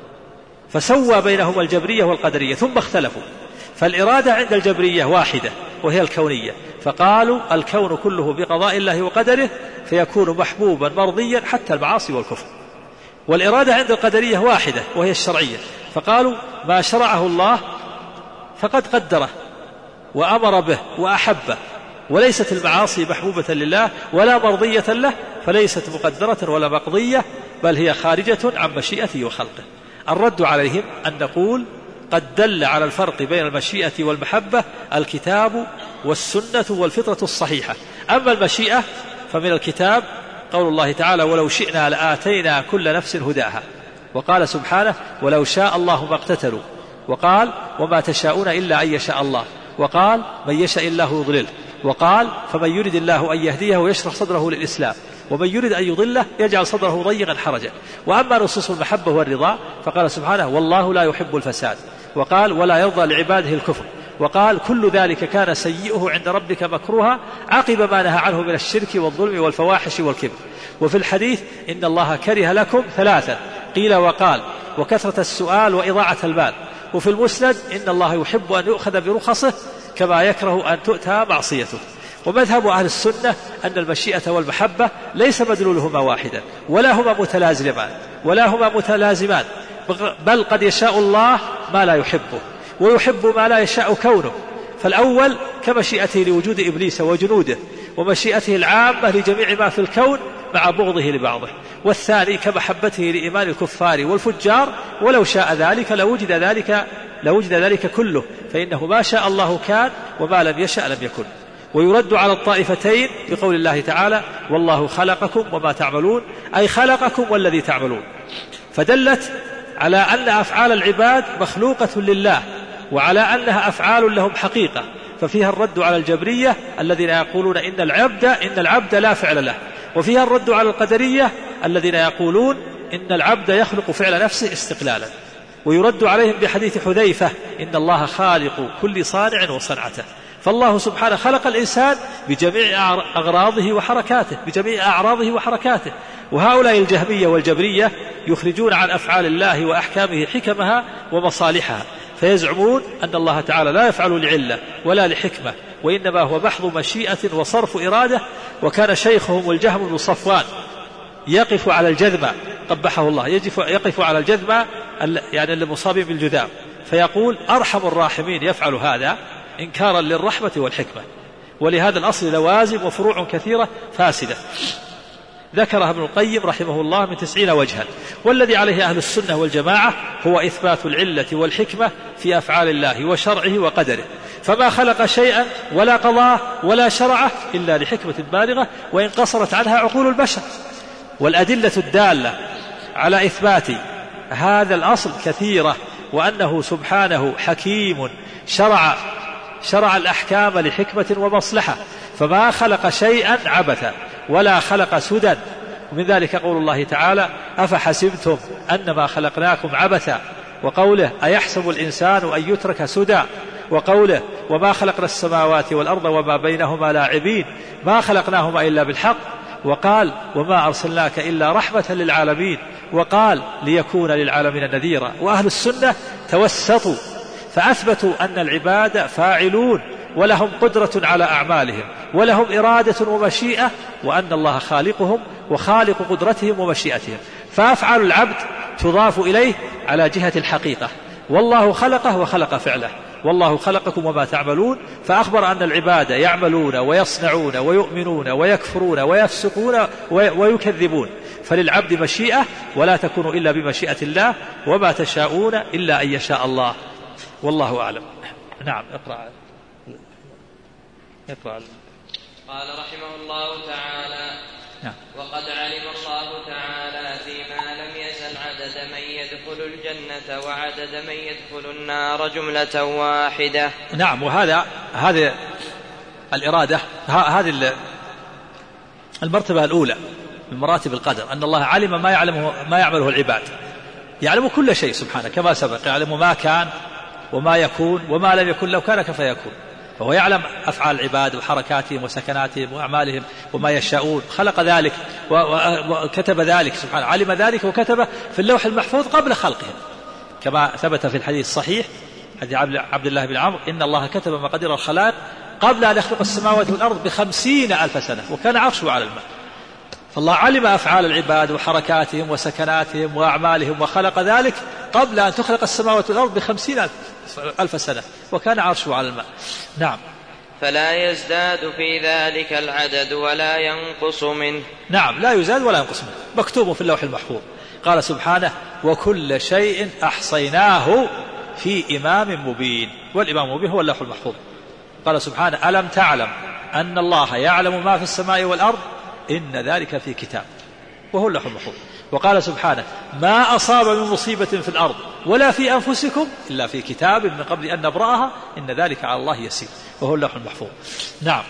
فسوى بينهما الجبرية والقدرية ثم اختلفوا. فالإرادة عند الجبرية واحدة وهي الكونية، فقالوا الكون كله بقضاء الله وقدره فيكون محبوبا مرضيا حتى المعاصي والكفر. والإرادة عند القدرية واحدة وهي الشرعية، فقالوا ما شرعه الله فقد قدره وأمر به وأحبه، وليست المعاصي محبوبة لله ولا مرضية له، فليست مقدرة ولا مقضية، بل هي خارجة عن مشيئته وخلقه. الرد عليهم أن نقول قد دل على الفرق بين المشيئة والمحبة الكتاب والسنة والفطرة الصحيحة. أما المشيئة فمن الكتاب قول الله تعالى: ولو شئنا لآتينا كل نفس هداها. وقال سبحانه: ولو شاء الله ما اقتتلوا. وقال: وما تشاءون إلا أن يشاء الله. وقال: من يشاء الله يضلله. وقال: فمن يرد الله أن يهديه ويشرح صدره للإسلام، ومن يرد أن يضله يجعل صدره ضيقا حرجا. وأما نصوص المحبة والرضا فقال سبحانه: والله لا يحب الفساد. وقال: ولا يرضى لعباده الكفر. وقال: كل ذلك كان سيئه عند ربك مكروها، عقب ما نهى عنه من الشرك والظلم والفواحش والكبر. وفي الحديث: إن الله كره لكم ثلاثا، قيل وقال، وكثرة السؤال وإضاعة المال. وفي المسند: إن الله يحب أن يؤخذ برخصه كما يكره أن تؤتى معصيته. ومذهب أهل السنة أن المشيئة والمحبة ليس مدلولهما واحدا ولا هما متلازمان، بل قد يشاء الله ما لا يحبه ويحب ما لا يشاء كونه. فالأول كمشيئته لوجود إبليس وجنوده، ومشيئته العامة لجميع ما في الكون مع بغضه لبعضه، والثاني كمحبته لإيمان الكفار والفجار، ولو شاء ذلك لوجد ذلك كله، فإنه ما شاء الله كان وما لم يشأ لم يكن. ويرد على الطائفتين بقول الله تعالى والله خلقكم وما تعملون، أي خلقكم والذي تعملون، فدلت على أن أفعال العباد مخلوقة لله، وعلى أنها أفعال لهم حقيقة، ففيها الرد على الجبرية الذين يقولون إن العبد لا فعل له، وفيها الرد على القدرية الذين يقولون إن العبد يخلق فعل نفسه استقلالا. ويرد عليهم بحديث حذيفة إن الله خالق كل صانع وصنعته، فالله سبحانه خلق الإنسان بجميع أعراضه وحركاته. وهؤلاء الجهمية والجبرية يخرجون عن أفعال الله وأحكامه حكمها ومصالحها، فيزعمون أن الله تعالى لا يفعل لعلة ولا لحكمة، وإنما هو محض مشيئة وصرف إرادة. وكان شيخهم الجهم بن صفوان يقف على الجذمة قبحه الله، يقف على الجذمة يعني المصاب بالجذام، فيقول أرحم الراحمين يفعل هذا إنكارا للرحمة والحكمة. ولهذا الأصل لوازم وفروع كثيرة فاسدة ذكرها ابن القيم رحمه الله من 90 وجها. والذي عليه أهل السنة والجماعة هو إثبات العلة والحكمة في أفعال الله وشرعه وقدره، فما خلق شيئا ولا قضاه ولا شرعه إلا لحكمة بالغة وإن قصرت عنها عقول البشر. والأدلة الدالة على إثبات هذا الأصل كثيرة، وأنه سبحانه حكيم شرع الأحكام لحكمة ومصلحة، فما خلق شيئا عبثا ولا خلق سدى. ومن ذلك قول الله تعالى أفحسبتم أنما خلقناكم عبثا، وقوله أيحسب الإنسان أن يترك سدى، وقوله وما خلقنا السماوات والأرض وما بينهما لاعبين ما خلقناهما إلا بالحق، وقال وما أرسلناك إلا رحمة للعالمين، وقال ليكون للعالمين نذيرا. وأهل السنة توسطوا فأثبتوا أن العباد فاعلون ولهم قدرة على أعمالهم ولهم إرادة ومشيئة، وأن الله خالقهم وخالق قدرتهم ومشيئتهم، فأفعال العبد تضاف إليه على جهة الحقيقة، والله خلقه وخلق فعله، والله خلقكم وما تعملون، فأخبر أن العباد يعملون ويصنعون ويؤمنون ويكفرون ويفسقون ويكذبون، فللعبد مشيئة ولا تكون إلا بمشيئة الله، وما تشاءون إلا أن يشاء الله، والله أعلم. نعم اقرأ.
قال رحمه الله تعالى نعم. وقد علم الله تعالى فيما لم يزل عدد من يدخل الجنة وعدد من يدخل النار جملة واحدة.
نعم. هذه الإرادة، هذه المرتبة الأولى من مراتب القدر، أن الله علم ما يعمله العباد، يعلم كل شيء سبحانه كما سبق، يعلم ما كان وما يكون وما لم يكن لو كان كيف يكون، فهو يعلم أفعال العباد وحركاتهم وسكناتهم وأعمالهم وما يشاءون، خلق ذلك وكتب ذلك سبحانه، علم ذلك وكتبه في اللوح المحفوظ قبل خلقهم، كما ثبت في الحديث الصحيح حديث عبد الله بن عمرو إن الله كتب مقادير الخلائق قبل أن يخلق السماوات والأرض ب50,000 سنة وكان عرشه على الماء. فالله علم أفعال العباد وحركاتهم وسكناتهم وأعمالهم وخلق ذلك قبل أن تخلق السماوات والأرض ب50,000 سنة وكان عرشه على الماء. نعم.
فلا يزداد في ذلك العدد ولا ينقص منه.
نعم، لا يزاد ولا ينقص منه، مكتوب في اللوح المحفوظ. قال سبحانه وكل شيء أحصيناه في إمام مبين، والإمام المبين هو اللوح المحفوظ. قال سبحانه ألم تعلم أن الله يعلم ما في السماء والأرض إن ذلك في كتاب، وهو اللوح المحفوظ. وقال سبحانه ما أصاب من مصيبة في الأرض ولا في أنفسكم إلا في كتاب من قبل أن نبرأها إن ذلك على الله يسير، وهو اللوح المحفوظ. نعم.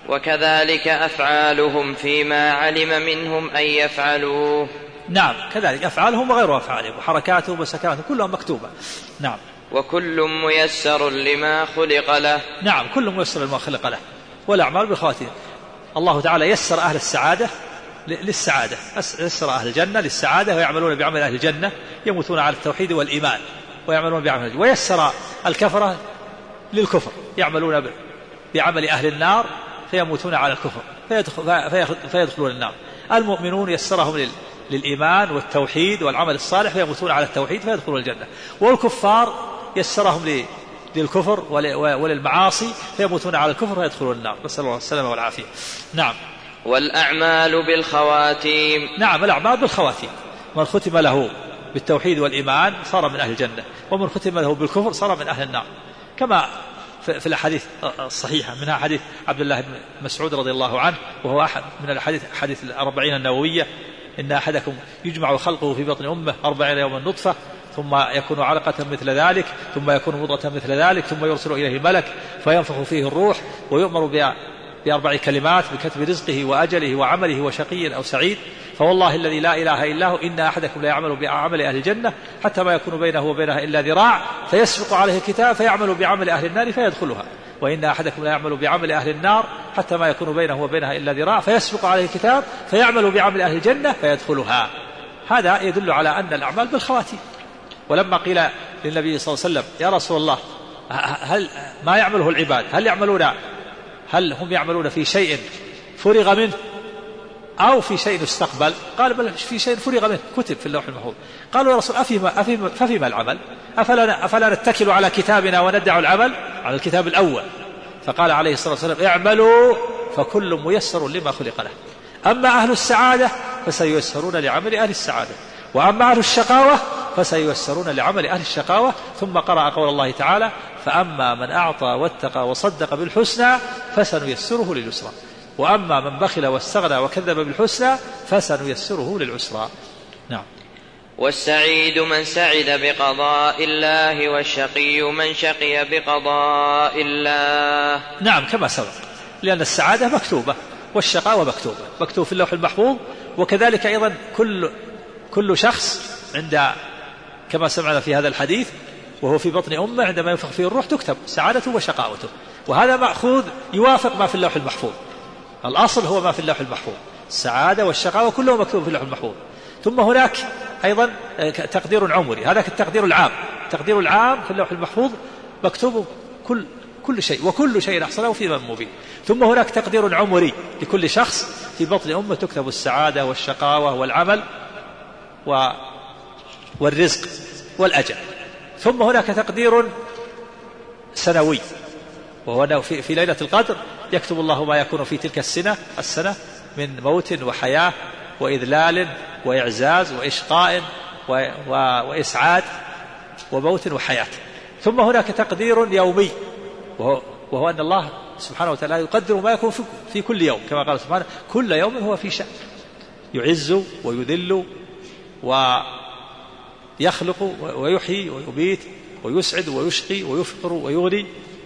وكذلك أفعالهم فيما علم منهم أن يفعلوه.
نعم، كذلك أفعالهم وغير أفعالهم وحركاتهم وسكناتهم كلهم مكتوبة. نعم.
وكل ميسر لما خلق له.
نعم، كل ميسر لما خلق له، والأعمال بالخواتيم. الله تعالى يسر أهل السعادة للسعادة، يسر أهل الجنة للسعادة ويعملون بعمل أهل الجنة، يموتون على التوحيد والإيمان ويعملون بعمل الجنة. ويسر الكفرة للكفر، يعملون بعمل أهل النار فيموتون على الكفر فيدخلون النار. المؤمنون يسرهم للإيمان والتوحيد والعمل الصالح فيموتون على التوحيد فيدخلون الجنة. والكفار يسرهم للكفر وللمعاصي فيموتون على الكفر فيدخلون النار، نسأل الله السلامة والعافية. نعم.
والأعمال بالخواتيم.
نعم، الأعمال بالخواتيم. من ختم له بالتوحيد والإيمان صار من أهل الجنة، ومن ختم له بالكفر صار من أهل النار، كما في الأحاديث الصحيحة، منها حديث عبد الله بن مسعود رضي الله عنه، وهو أحد من الحديث حديث 40 النووية: إن أحدكم يجمع خلقه في بطن أمه 40 يوما نطفة، ثم يكون علقة مثل ذلك، ثم يكون مضغة مثل ذلك، ثم يرسل إليه الملك فينفخ فيه الروح، ويؤمر بأربع كلمات: بكتب رزقه وأجله وعمله وشقي أو سعيد. فوالله الذي لا إله إلا هو إن أحدكم لا يعمل بعمل أهل الجنة حتى ما يكون بينه وبينها إلا ذراع، فيسبق عليه الكتاب فيعمل بعمل أهل النار فيدخلها، وإن أحدكم لا يعمل بعمل أهل النار حتى ما يكون بينه وبينها إلا ذراع، فيسبق عليه الكتاب فيعمل بعمل أهل الجنة فيدخلها. هذا يدل على أن الأعمال بالخواتيم. ولما قيل للنبي صلى الله عليه وسلم: يا رسول الله، هل ما يعمله العباد هل هم يعملون في شيء فرغ منه أو في شيء استقبل؟ قال: بل في شيء فرغ منه، كتب في اللوح المحفوظ. قالوا: يا رسول ففيما العمل؟ أفلا نتكل على كتابنا وندع العمل على الكتاب الأول؟ فقال عليه الصلاة والسلام: اعملوا فكل ميسر لما خلق له، أما أهل السعادة فسييسرون لعمل أهل السعادة، وأما أهل الشقاوة فسييسرون لعمل أهل الشقاوة. ثم قرأ قول الله تعالى: فأما من أعطى واتقى وصدق بالحسنى فسنيسره لليسرى، وأما من بخل واستغنى وكذب بالحسنى فسنيسره للعسرى. نعم.
والسعيد من سعد بقضاء الله، والشقي من شقي بقضاء الله.
نعم، كما سبق، لأن السعادة مكتوبة والشقاوة مكتوب في اللوح المحفوظ. وكذلك أيضا كل شخص كما سمعنا في هذا الحديث وهو في بطن أمه عندما ينفخ فيه الروح تكتب سعادته وشقاوته، وهذا مأخوذ يوافق ما في اللوح المحفوظ. الأصل هو ما في اللوح المحفوظ، السعادة والشقاوة كله مكتوب في اللوح المحفوظ. ثم هناك أيضا تقدير عمري، هذا التقدير العام في اللوح المحفوظ مكتوب كل شيء، وكل شيء أحصله في إمام مبين. ثم هناك تقدير عمري لكل شخص في بطن أمه تكتب السعادة والشقاوة والعمل والرزق والأجل. ثم هناك تقدير سنوي، وهو في ليلة القدر يكتب الله ما يكون في تلك السنة من موت وحياة وإذلال وإعزاز وإشقاء وإسعاد وموت وحياة. ثم هناك تقدير يومي، وهو أن الله سبحانه وتعالى يقدر ما يكون في كل يوم، كما قال سبحانه: كل يوم هو في شأن، يعز ويذل ويخلق ويحيي ويبيت ويسعد ويشقي ويفقر ويغني،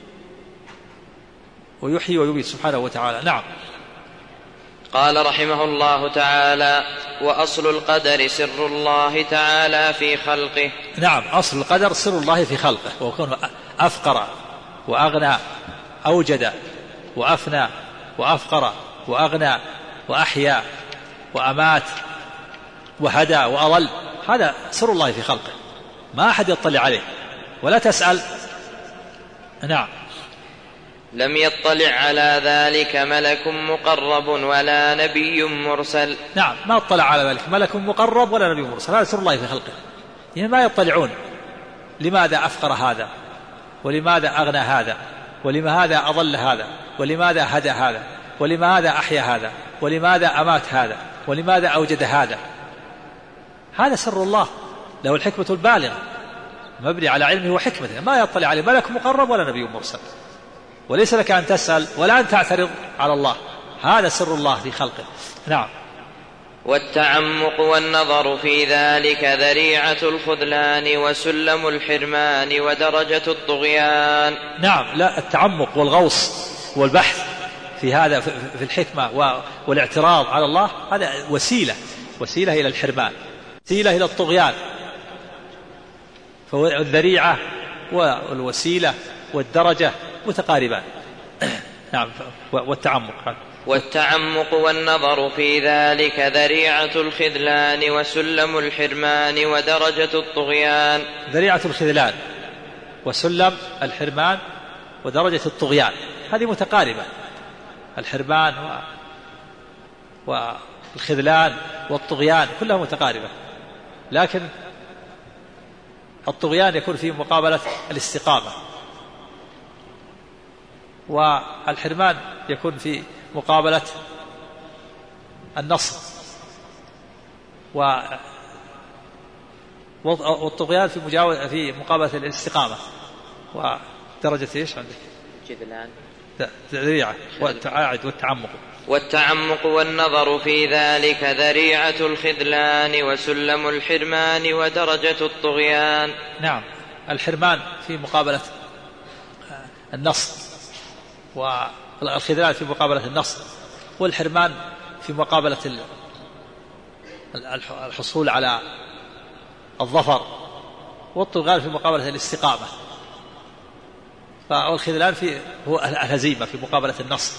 ويحيي ويبيت سبحانه وتعالى. نعم.
قال رحمه الله تعالى: وأصل القدر سر الله تعالى في خلقه.
نعم، أصل القدر سر الله في خلقه، وكونه أفقر وأغنى، أوجد وأفنى وأفقر وأغنى وأحيا وأمات وهدى وأضل، هذا سر الله في خلقه، ما أحد يطلع عليه ولا تسأل. نعم.
لم يطلع على ذلك ملك مقرب ولا نبي مرسل.
نعم، ما اطلع على ذلك ملك مقرب ولا نبي مرسل، هذا سر الله في خلقه، يعني ما يطلعون لماذا أفقر هذا، ولماذا أغنى هذا، ولماذا أضل هذا، ولماذا هدى هذا، ولماذا أحيا هذا، ولماذا أمات هذا، ولماذا أوجد هذا. هذا سر الله، له الحكمة البالغة، مبني على علمه وحكمته، ما يطلع عليه ملك مقرب ولا نبي مرسل، وليس لك أن تسأل ولا أن تعترض على الله، هذا سر الله في خلقه. نعم.
والتعمق والنظر في ذلك ذريعة الخذلان وسلم الحرمان ودرجة الطغيان.
نعم، لا، التعمق والغوص والبحث في هذا في الحكمة والاعتراض على الله، هذا وسيلة إلى الحرمان، وسيلة إلى الطغيان. فالذريعة والوسيلة والدرجة متقاربان. نعم.
والتعمق والنظر في ذلك ذريعة الخذلان وسلم الحرمان ودرجة الطغيان.
ذريعة الخذلان وسلم الحرمان ودرجة الطغيان، هذه متقاربة، الحرمان والخذلان والطغيان كلها متقاربة، لكن الطغيان يكون في مقابلة الاستقامة، والحرمان يكون في مقابلة النصر، والطغيان في مقابلة الاستقامة. ودرجة إيش عندك؟
جذلان
ذريعة والتعاعد
والتعمق والنظر في ذلك ذريعة الخذلان وسلم الحرمان ودرجة الطغيان.
نعم، الحرمان في مقابلة النصر، والخذلان في مقابلة النصر، والحرمان في مقابلة الحصول على الظفر، والطغيان في مقابلة الاستقامة. والخذلان هو الهزيمة في مقابلة النصر.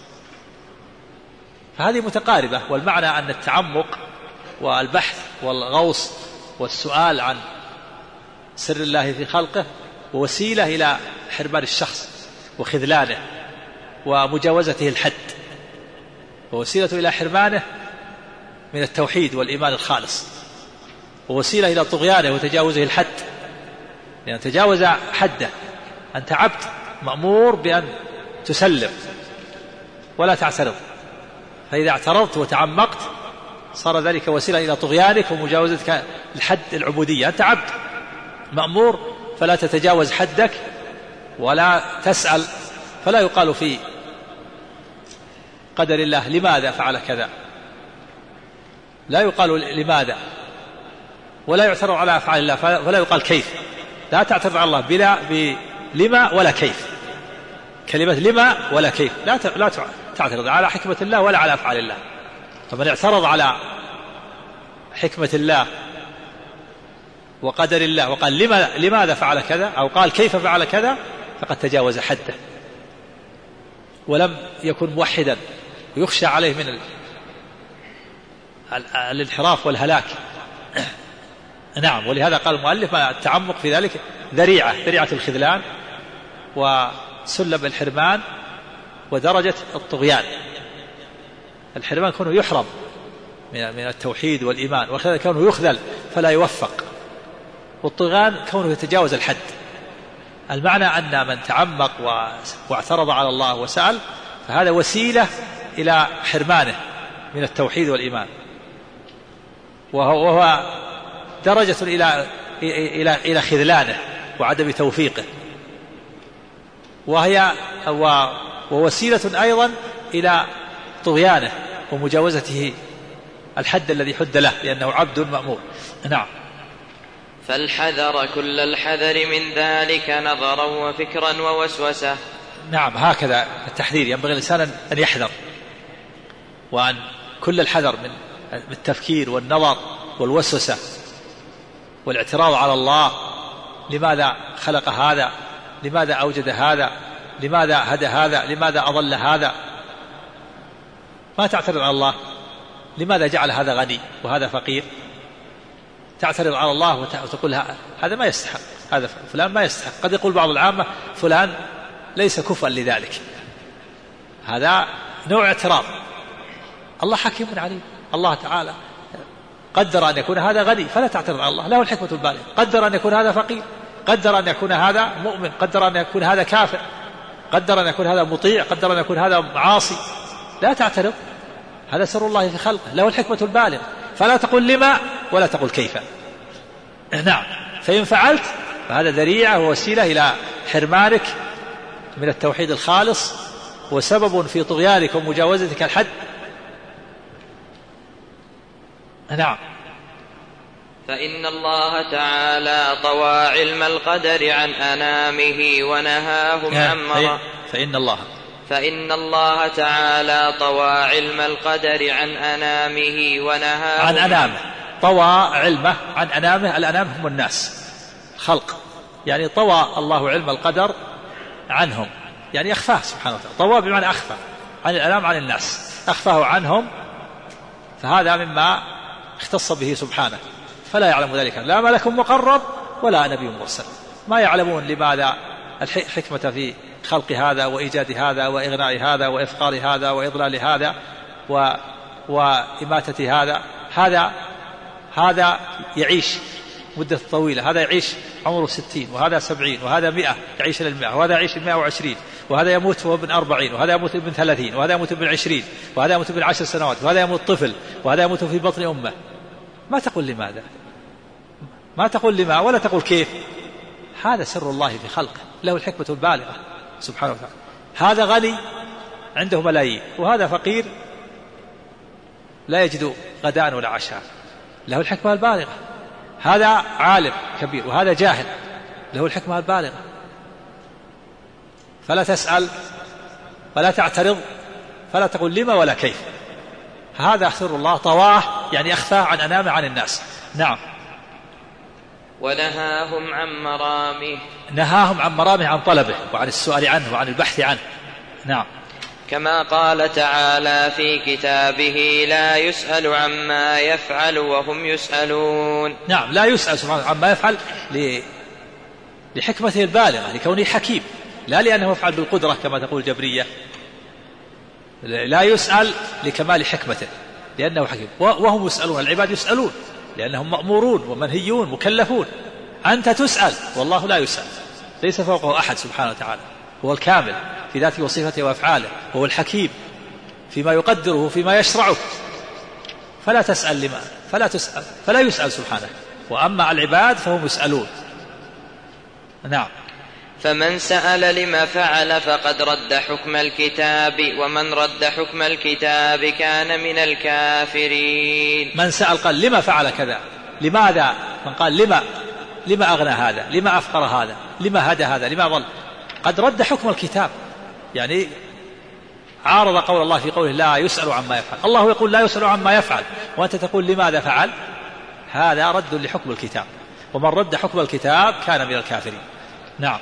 فهذه متقاربة، والمعنى أن التعمق والبحث والغوص والسؤال عن سر الله في خلقه ووسيلة إلى حرمان الشخص وخذلانه ومجاوزته الحد، ووسيلة إلى حرمانه من التوحيد والإيمان الخالص، ووسيلة إلى طغيانه وتجاوزه الحد، لأن تجاوز حده. أنت عبد مأمور بأن تسلم ولا تعترض، فإذا اعترضت وتعمقت صار ذلك وسيلة إلى طغيانك ومجاوزتك الحد العبودية. أنت عبد مأمور فلا تتجاوز حدك ولا تسأل، فلا يقال في قدر الله لماذا فعل كذا، لا يقال لماذا، ولا يعترض على أفعال الله فلا يقال كيف. لا تعترض على الله بلما ولا كيف، كلمة لما ولا كيف لا تعترض على حكمة الله ولا على أفعال الله. فمن اعترض على حكمة الله وقدر الله وقال لماذا فعل كذا أو قال كيف فعل كذا فقد تجاوز حده ولم يكن موحدا، ويخشى عليه من الانحراف والهلاك. نعم، ولهذا قال المؤلف التعمق في ذلك ذريعة الخذلان وسلم الحرمان ودرجة الطغيان. الحرمان كونه يحرم من التوحيد والإيمان، والخذلان كونه يخذل فلا يوفق، والطغيان كونه يتجاوز الحد. المعنى أن من تعمق واعترض على الله وسأل فهذا وسيلة إلى حرمانه من التوحيد والإيمان، وهو درجة إلى خذلانه وعدم توفيقه، ووسيلة أيضا إلى طغيانه ومجاوزته الحد الذي حد له لأنه عبد مأمور. نعم.
فالحذر كل الحذر من ذلك نظرا وفكرا ووسوسة.
نعم، هكذا التحذير، ينبغي الإنسان أن يحذر، وأن كل الحذر من التفكير والنظر والوسوسة والاعتراض على الله. لماذا خلق هذا؟ لماذا أوجد هذا؟ لماذا هدى هذا؟ لماذا أضل هذا؟ ما تعترض على الله لماذا جعل هذا غني وهذا فقير؟ تعترض على الله وتقول هذا ما يستحق، هذا فلان ما يستحق. قد يقول بعض العامة فلان ليس كفءا لذلك، هذا نوع اعتراض. الله حكيم عليم، الله تعالى قدر أن يكون هذا غني فلا تعترض على الله، له الحكمة البالغة. قدر أن يكون هذا فقير، قدر أن يكون هذا مؤمن، قدر أن يكون هذا كافر، قدر أن يكون هذا مطيع، قدر أن يكون هذا عاصي. لا تعترض، هذا سر الله في خلقه، له الحكمة البالغة. فلا تقول لما ولا تقول كيف. نعم، فإن فعلت فهذا ذريعة ووسيلة إلى حرمانك من التوحيد الخالص وسبب في طغيانك ومجاوزتك الحد. نعم.
فإن الله تعالى طوى علم القدر عن أنامه ونهاهم عن فإن الله تعالى طوى علم القدر عن أنامه ونهاهم
عن أنامه. طوى علمه عن أنامه، الأنام هم الناس خلق، يعني طوى الله علم القدر عنهم، يعني أخفاه سبحانه وتعالى. طوى بمعنى أخفى عن الأنام عن الناس، أخفاه عنهم، فهذا مما اختص به سبحانه، فلا يعلم ذلك لا ملك مقرب ولا نبي مرسل. ما يعلمون لماذا الحكمة في خلق هذا وإيجاد هذا وإغناء هذا وإفقار هذا وإضلال هذا وإماتة هذا يعيش مدة طويلة، هذا يعيش عمره 60 وهذا 70 وهذا 100 يعيش إلى 100 وهذا يعيش 120 وهذا يموت وهو ابن 40 وهذا يموت ابن 30 وهذا يموت ابن 20 وهذا يموت ابن 10 سنوات وهذا يموت طفل وهذا يموت في بطن أمه. ما تقول لماذا، ما تقول لما، ولا تقول كيف. هذا سر الله في خلقه، له الحكمة البالغة سبحانه وتعالى. هذا غني عنده ملايين وهذا فقير لا يجد غداء ولا عشاء، له الحكمة البالغة. هذا عالم كبير وهذا جاهل، له الحكمة البالغة. فلا تسأل ولا تعترض، فلا تقول لما ولا كيف. هذا سر الله طواه، يعني أخفاه عن أنامه عن الناس. نعم.
ونهاهم عن مرامه،
نهاهم عن مرامه، عن طلبه وعن السؤال عنه وعن البحث عنه. نعم.
كما قال تعالى في كتابه: لا يسأل عما يفعل وهم يسألون.
نعم، لا يسأل سبحانه عما يفعل لحكمته البالغة، لكونه حكيم، لا لأنه يفعل بالقدرة كما تقول الجبرية. لا يسأل لكمال حكمته لأنه حكيم. وهم يسألون، العباد يسألون لأنهم مأمورون ومنهيون مكلفون. أنت تسأل والله لا يسأل، ليس فوقه أحد سبحانه وتعالى. هو الكامل في ذاته وصفته وأفعاله، هو الحكيم فيما يقدره وفيما يشرعه. فلا تسأل لما، فلا تسأل، فلا يسأل سبحانه. وأما العباد فهم يسألون. نعم.
فمن سأل لما فعل فقد رد حكم الكتاب، ومن رد حكم الكتاب كان من الكافرين.
من سأل قال لما فعل كذا، لماذا؟ من قال لما أغنى هذا، لما أفقر هذا، لما هدى هذا، لما ضل، قد رد حكم الكتاب. يعني عارض قول الله في قوله لا يسأل عما يفعل. الله يقول لا يسأل عما يفعل وأنت تقول لماذا فعل. هذا رد لحكم الكتاب، ومن رد حكم الكتاب كان من الكافرين. نعم.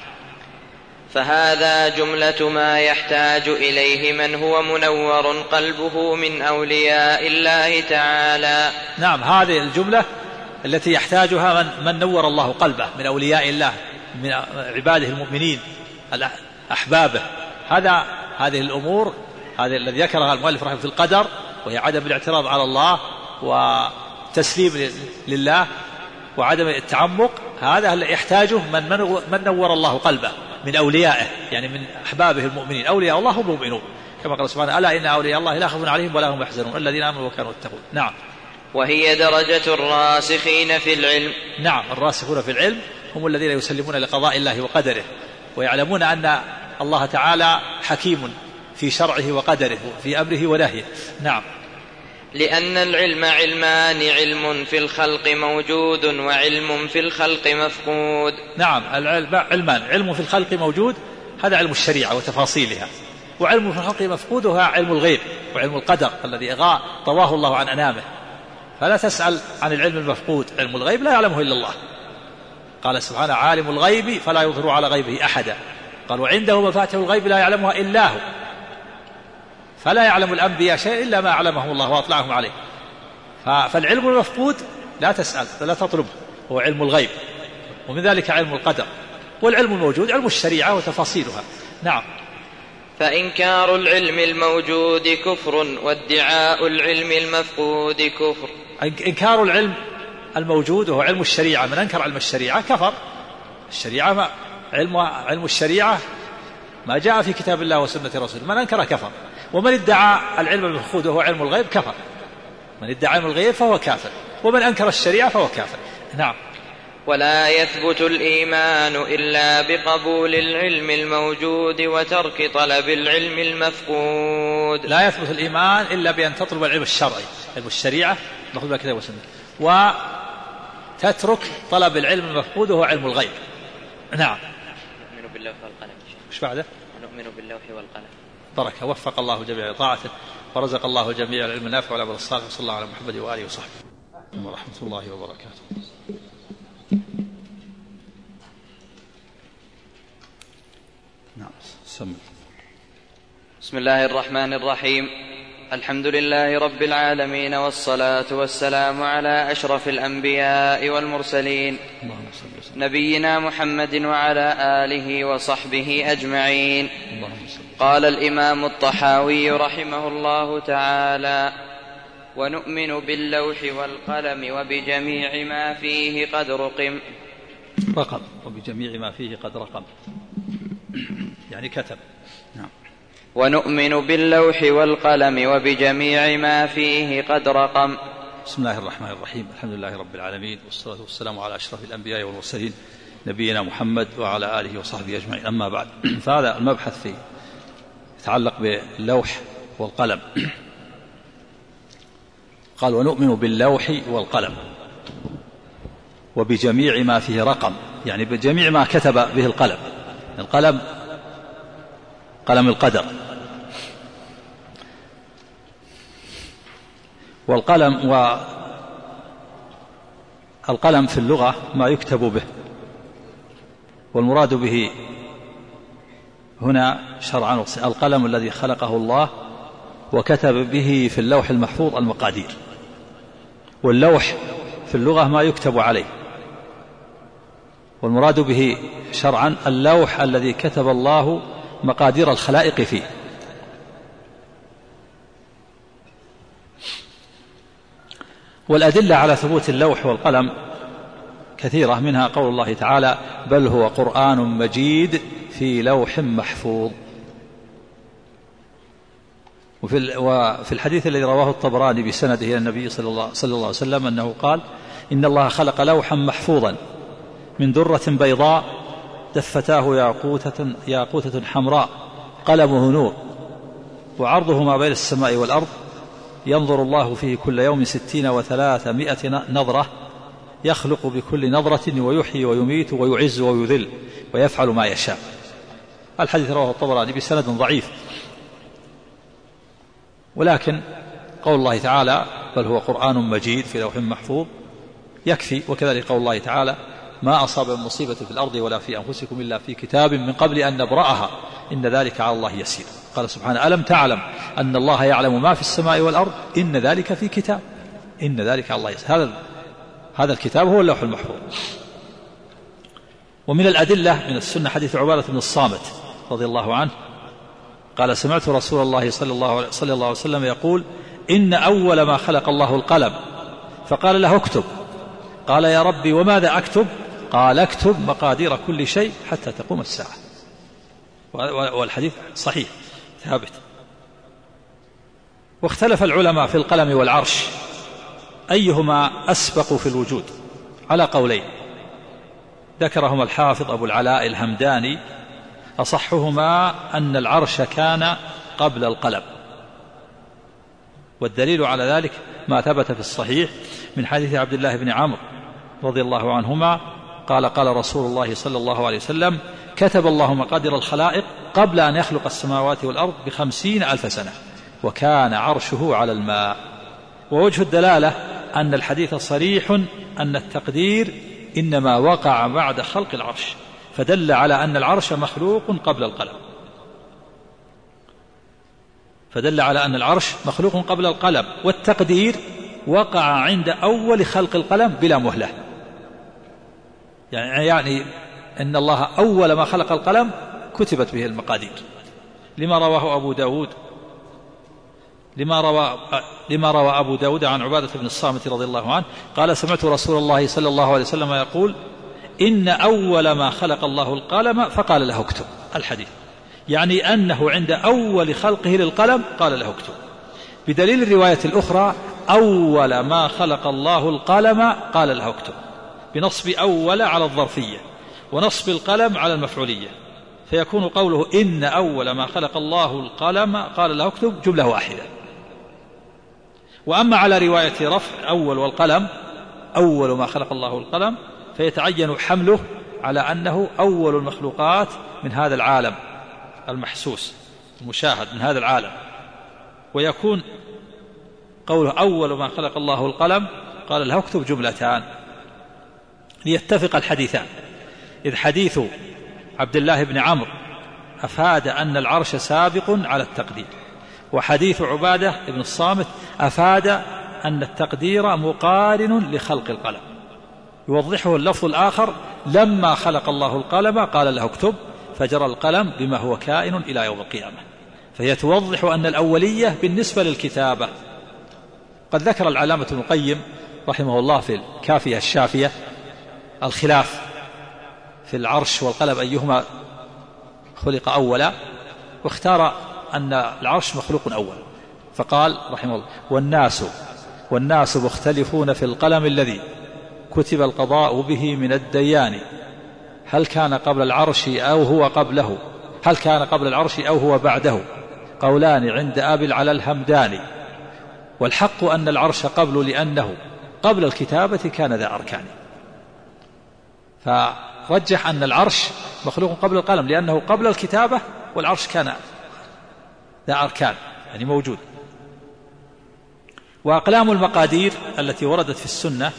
فهذا جملة ما يحتاج إليه من هو منور قلبه من أولياء الله تعالى.
نعم، هذه الجملة التي يحتاجها من نور الله قلبه من أولياء الله، من عباده المؤمنين أحبابه. هذه الأمور، هذه الذي ذكرها المؤلف رحمه في القدر، وهي عدم الاعتراض على الله وتسليم لله وعدم التعمق. هذا يحتاجه من نور الله قلبه من أوليائه، يعني من أحبابه المؤمنين. أولياء الله هم المؤمنون، كما قال سبحانه: ألا إن أولياء الله لا خوف عليهم ولا هم يحزنون الذين آمنوا وكانوا يتقون. نعم.
وهي درجة الراسخين في العلم.
نعم، الراسخون في العلم هم الذين يسلمون لقضاء الله وقدره، ويعلمون أن الله تعالى حكيم في شرعه وقدره في أمره ونهيه. نعم.
لأن العلم علمان: علم في الخلق موجود وعلم في الخلق مفقود.
نعم، العلم علمان: علم في الخلق موجود، هذا علم الشريعة وتفاصيلها، وعلم في الخلق مفقود، وهو علم الغيب وعلم القدر الذي طواه الله عن أنامه. فلا تسأل عن العلم المفقود، علم الغيب لا يعلمه إلا الله. قال سبحانه: عالم الغيب فلا يظهر على غيبه أحدا. قال: وعنده مفاتيح الغيب لا يعلمها إلا هو. فلا يعلم الأنبياء شيء إلا ما علمهم الله وأطلعهم عليه. فالعلم المفقود لا تسأل ولا تطلبه، هو علم الغيب، ومن ذلك علم القدر. والعلم الموجود علم الشريعة وتفاصيلها. نعم.
فإنكار العلم الموجود كفر، وادعاء العلم المفقود كفر.
إنكار العلم الموجود وهو علم الشريعة، من أنكر علم الشريعة كفر. الشريعة علم الشريعة ما جاء في كتاب الله وسنة رسوله، من أنكر كفر. ومن ادعى العلم المفقود وهو علم الغيب كفر. من ادعى علم الغيب فهو كافر، ومن أنكر الشريعة فهو كافر. نعم.
ولا يثبت الإيمان إلا بقبول العلم الموجود وترك طلب العلم المفقود.
لا يثبت الإيمان إلا بأن تطلب العلم الشرعي، علم الشريعة مأخوذ من الكتاب والسنة، وتترك طلب العلم المفقود وهو علم الغيب. نعم.
نؤمن باللوح والقلم.
ايش بعده؟
نؤمن باللوح والقلم.
بركة. وفق الله جميع لطاعته، ورزق الله جميع العلم النافع والعمل الصالح. صلى الله على محمد وآله وصحبه ورحمة الله وبركاته. نعم.
بسم الله الرحمن الرحيم. الحمد لله رب العالمين، والصلاة والسلام على أشرف الأنبياء والمرسلين، نبينا محمد وعلى آله وصحبه أجمعين. قال الإمام الطحاوي رحمه الله تعالى: ونؤمن باللوح والقلم وبجميع ما فيه قد رقم،
رقم، وبجميع ما فيه قد رقم، يعني كتب. نعم.
ونؤمن باللوح والقلم وبجميع ما فيه قد رقم.
بسم الله الرحمن الرحيم، الحمد لله رب العالمين، والصلاة والسلام على أشرف الأنبياء والمرسلين نبينا محمد وعلى آله وصحبه أجمعين. أما بعد، فهذا المبحث في يتعلق باللوح والقلم. قال ونؤمن باللوح والقلم وبجميع ما فيه رقم، يعني بجميع ما كتب به القلم. القلم قلم القدر، والقلم في اللغة ما يكتب به، والمراد به هنا شرعا القلم الذي خلقه الله وكتب به في اللوح المحفوظ المقادير. واللوح في اللغة ما يكتب عليه، والمراد به شرعا اللوح الذي كتب الله مقادير الخلائق فيه. والأدلة على ثبوت اللوح والقلم كثيرة، منها قول الله تعالى بل هو قرآن مجيد في لوح محفوظ. وفي الحديث الذي رواه الطبراني بسنده إلى النبي صلى الله عليه وسلم أنه قال إن الله خلق لوحا محفوظا من درة بيضاء دفتاه ياقوتة حمراء قلمه نور وعرضه ما بين السماء والأرض ينظر الله فيه كل يوم 60 و300 نظرة يخلق بكل نظرة ويحيي ويميت ويعز ويذل ويفعل ما يشاء. الحديث رواه الطبراني بسند ضعيف، ولكن قول الله تعالى بل هو قرآن مجيد في لوح محفوظ يكفي. وكذلك قول الله تعالى ما أصاب من مصيبة في الأرض ولا في أنفسكم إلا في كتاب من قبل أن نبرأها إن ذلك على الله يسير. قال سبحانه ألم تعلم أن الله يعلم ما في السماء والأرض إن ذلك في كتاب إن ذلك على الله يسير. هذا الكتاب هو اللوح المحفوظ. ومن الأدلة من السنة حديث عبادة بن الصامت رضي الله عنه قال سمعت رسول الله صلى الله عليه وسلم يقول إن أول ما خلق الله القلم فقال له اكتب. قال يا ربي وماذا أكتب؟ قال اكتب مقادير كل شيء حتى تقوم الساعة. والحديث صحيح ثابت. واختلف العلماء في القلم والعرش أيهما أسبق في الوجود على قولين ذكرهما الحافظ أبو العلاء الهمداني. أصحهما أن العرش كان قبل القلم، والدليل على ذلك ما ثبت في الصحيح من حديث عبد الله بن عمرو رضي الله عنهما قال قال رسول الله صلى الله عليه وسلم كتب الله مقادير الخلائق قبل أن يخلق السماوات والأرض ب50,000 سنة وكان عرشه على الماء. ووجه الدلالة أن الحديث صريح أن التقدير إنما وقع بعد خلق العرش، فدل على أن العرش مخلوق قبل القلم، قبل القلم، والتقدير وقع عند أول خلق القلم بلا مهلة. يعني أن الله أول ما خلق القلم كتبت به المقادير، لما روى أبو داود عن عبادة بن الصامت رضي الله عنه قال سمعت رسول الله صلى الله عليه وسلم يقول إن أول ما خلق الله القلم فقال له اكتب. الحديث يعني أنه عند أول خلقه للقلم قال له اكتب، بدليل الرواية الأخرى أول ما خلق الله القلم قال له اكتب، بنصب أول على الظرفية ونصب القلم على المفعولية، فيكون قوله إن أول ما خلق الله القلم قال له اكتب جملة واحدة. وأما على رواية رفع أول والقلم أول ما خلق الله القلم فيتعين حمله على أنه أول المخلوقات من هذا العالم المحسوس المشاهد من هذا العالم، ويكون قوله أول ما خلق الله القلم قال له اكتب جملتان ليتفق الحديثان، إذ حديث عبد الله بن عمرو أفاد أن العرش سابق على التقدير، وحديث عبادة بن الصامت أفاد أن التقدير مقارن لخلق القلم. يوضحه اللفظ الآخر لما خلق الله القلم قال له اكتب فجرى القلم بما هو كائن إلى يوم القيامة، فهي توضح أن الأولية بالنسبة للكتابة. قد ذكر العلامة ابن القيم رحمه الله في الكافية الشافية الخلاف في العرش والقلم أيهما خلق أولا، واختار أن العرش مخلوق أول، فقال رحمه الله: والناس مختلفون في القلم الذي كتب القضاء به من الديان، هل كان قبل العرش أو هو قبله، هل كان قبل العرش أو هو بعده، قولان عند أبي العلا الهمداني، والحق أن العرش قبل، لأنه قبل الكتابة كان ذا أركان. فرجح أن العرش مخلوق قبل القلم لأنه قبل الكتابة، والعرش كان ذا أركان يعني موجود. وأقلام المقادير التي وردت في السنة: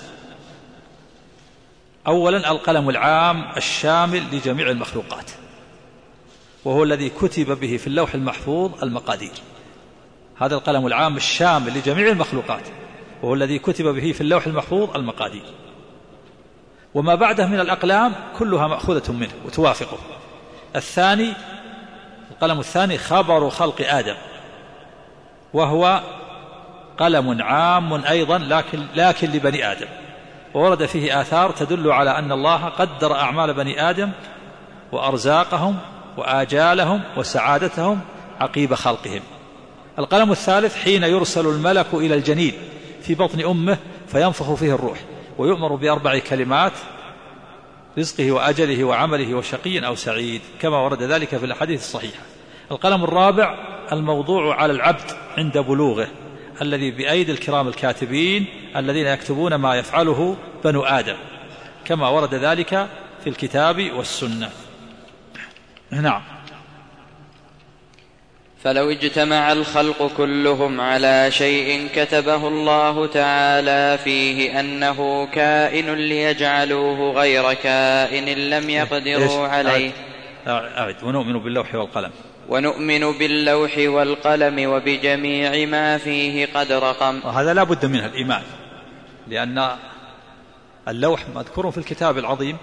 أولا القلم العام الشامل لجميع المخلوقات، وهو الذي كتب به في اللوح المحفوظ المقادير. هذا القلم العام الشامل لجميع المخلوقات، وهو الذي كتب به في اللوح المحفوظ المقادير. وما بعده من الأقلام كلها مأخوذة منه وتوافقه. الثاني القلم الثاني خبر خلق آدم، وهو قلم عام أيضا لكن لبني آدم، وورد فيه آثار تدل على أن الله قدر أعمال بني آدم وأرزاقهم وآجالهم وسعادتهم عقيب خلقهم. القلم الثالث حين يرسل الملك إلى الجنين في بطن أمه فينفخ فيه الروح، ويؤمر ب4 كلمات: رزقه وأجله وعمله وشقي أو سعيد، كما ورد ذلك في الأحاديث الصحيحة. القلم الرابع الموضوع على العبد عند بلوغه، الذي بأيدي الكرام الكاتبين الذين يكتبون ما يفعله بنو آدم، كما ورد ذلك في الكتاب والسنة. نعم.
فلو اجتمع الخلق كلهم على شيء كتبه الله تعالى فيه أنه كائن ليجعلوه غير كائن لم يقدروا عليه.
ونؤمن باللوح والقلم.
ونؤمن باللوح والقلم وبجميع ما فيه قد رقم.
وهذا لا بد منه الإيمان، لأن اللوح مذكور في الكتاب العظيم،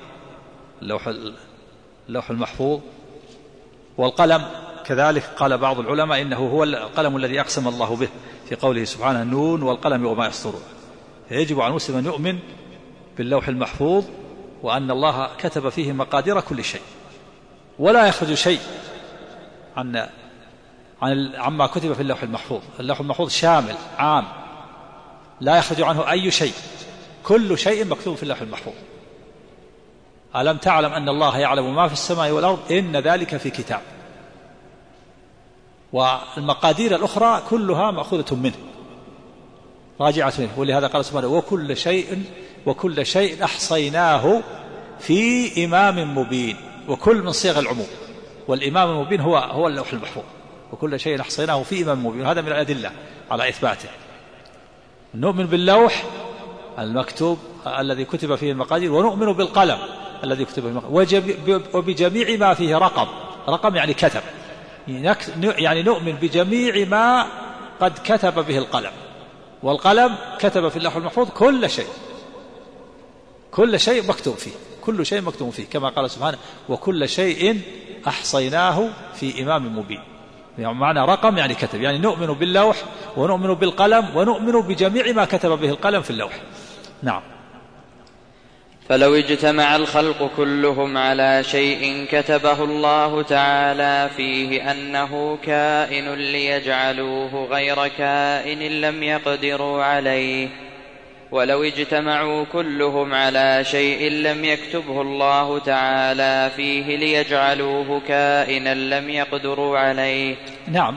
اللوح المحفوظ، والقلم كذلك قال بعض العلماء إنه هو القلم الذي أقسم الله به في قوله سبحانه: النون والقلم وما يسطرون. فيجب على المسلم أن يؤمن باللوح المحفوظ، وأن الله كتب فيه مقادير كل شيء، ولا يخرج شيء عما كتب في اللوح المحفوظ. اللوح المحفوظ شامل عام لا يخرج عنه أي شيء، كل شيء مكتوب في اللوح المحفوظ. ألم تعلم أن الله يعلم ما في السماء والأرض إن ذلك في كتاب. والمقادير الأخرى كلها مأخوذة منه راجعة منه، ولهذا قال سبحانه: وكل شيء أحصيناه في إمام مبين. وكل من صيغ العموم، والإمام المبين هو اللوح المحفوظ. وكل شيء أحصيناه في إمام مبين، هذا من الأدلة على إثباته. نؤمن باللوح المكتوب الذي كتب فيه المقادير، ونؤمن بالقلم الذي كتب فيه المقادير، وبجميع ما فيه رقم يعني كتب، يعني نؤمن بجميع ما قد كتب به القلم. والقلم كتب في اللوح المحفوظ كل شيء مكتوب فيه، كل شيء مكتوب فيه، كما قال سبحانه: وكل شيء أحصيناه في إمام مبين. يعني معنى رقم يعني كتب، يعني نؤمن باللوح ونؤمن بالقلم ونؤمن بجميع ما كتب به القلم في اللوح. نعم.
فلو اجتمع الخلق كلهم على شيء كتبه الله تعالى فيه أنه كائن ليجعلوه غير كائن لم يقدروا عليه، ولو اجتمعوا كلهم على شيء لم يكتبه الله تعالى فيه ليجعلوه كائنا لم يقدروا عليه.
نعم،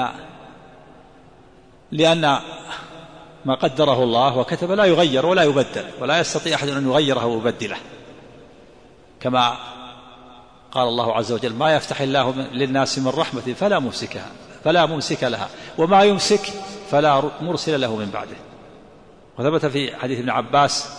لأن ما قدره الله وكتب لا يغير ولا يبدل، ولا يستطيع أحد أن يغيره ويبدله، كما قال الله عز وجل: ما يفتح الله للناس من رحمة فلا ممسك لها، وما يمسك فلا مرسل له من بعده. وثبت في حديث ابن عباس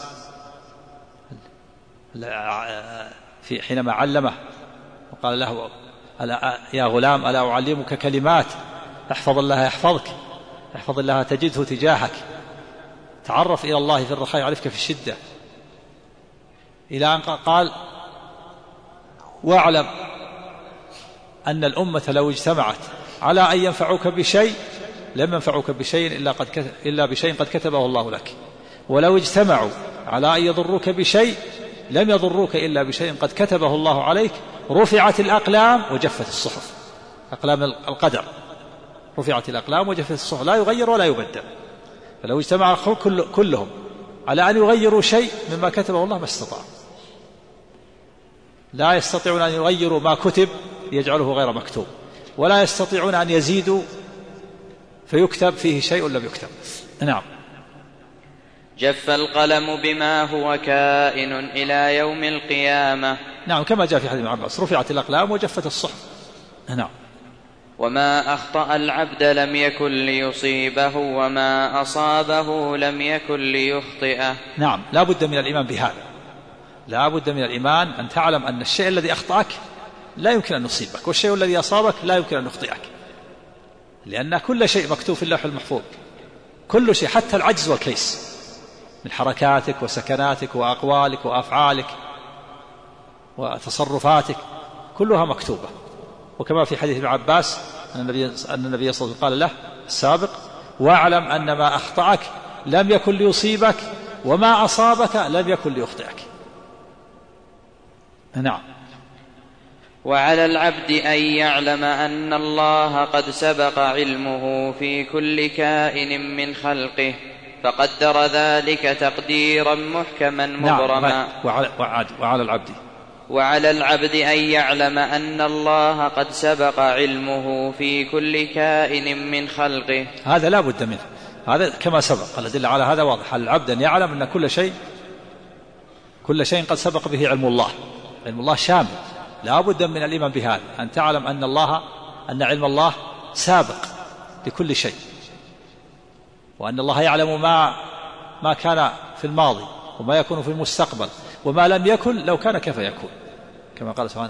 حينما علمه وقال له: يا غلام ألا أعلمك كلمات احفظ الله يحفظك، احفظ الله تجده تجاهك، تعرف إلى الله في الرخاء يعرفك في الشدة، إلى أن قال: واعلم أن الأمة لو اجتمعت على أن ينفعوك بشيء لم ينفعوك بشيء إلا بشيء قد كتبه الله لك، ولو اجتمعوا على أن يضروك بشيء لم يضروك إلا بشيء قد كتبه الله عليك، رفعت الأقلام وجفت الصحف، أقلام القدر رفعت الأقلام وجفت الصحف، لا يغير ولا يبدل. فلو اجتمع الخلق كلهم على أن يغيروا شيء مما كتبه الله ما استطاع، لا يستطيعون أن يغيروا ما كتب يجعله غير مكتوب، ولا يستطيعون أن يزيدوا فيكتب فيه شيء لم يكتب. نعم.
جف القلم بما هو كائن إلى يوم القيامة.
نعم، كما جاء في حديث ابن عباس رفعت الأقلام وجفت الصحف. نعم.
وما أخطأ العبد لم يكن ليصيبه، وما أصابه لم يكن ليخطئه.
نعم، لا بد من الإيمان بهذا، لا بد من الإيمان أن تعلم أن الشيء الذي أخطأك لا يمكن أن يصيبك، والشيء الذي أصابك لا يمكن أن يخطئك، لأن كل شيء مكتوب في اللوح المحفوظ، كل شيء حتى العجز والكيس من حركاتك وسكناتك وأقوالك وأفعالك وتصرفاتك كلها مكتوبة. وكما في حديث ابن عباس أن النبي صلى الله عليه وسلم قال له السابق: واعلم أن ما أخطأك لم يكن ليصيبك، وما أصابك لم يكن ليخطئك. نعم.
وعلى العبد أن يعلم أن الله قد سبق علمه في كل كائن من خلقه، فقدر ذلك تقديرا محكما مبرما. وعلى العبد أن يعلم أن الله قد سبق علمه في كل كائن من خلقه.
هذا لا بد منه، هذا كما سبق الأدلة على هذا واضح. على العبد أن يعلم أن كل شيء قد سبق به علم الله، علم الله شامل، لا بد من الإيمان بهذا، أن تعلم أن علم الله سابق لكل شيء، وأن الله يعلم ما كان في الماضي وما يكون في المستقبل، وما لم يكن لو كان كيف يكون، كما قال سبحانه: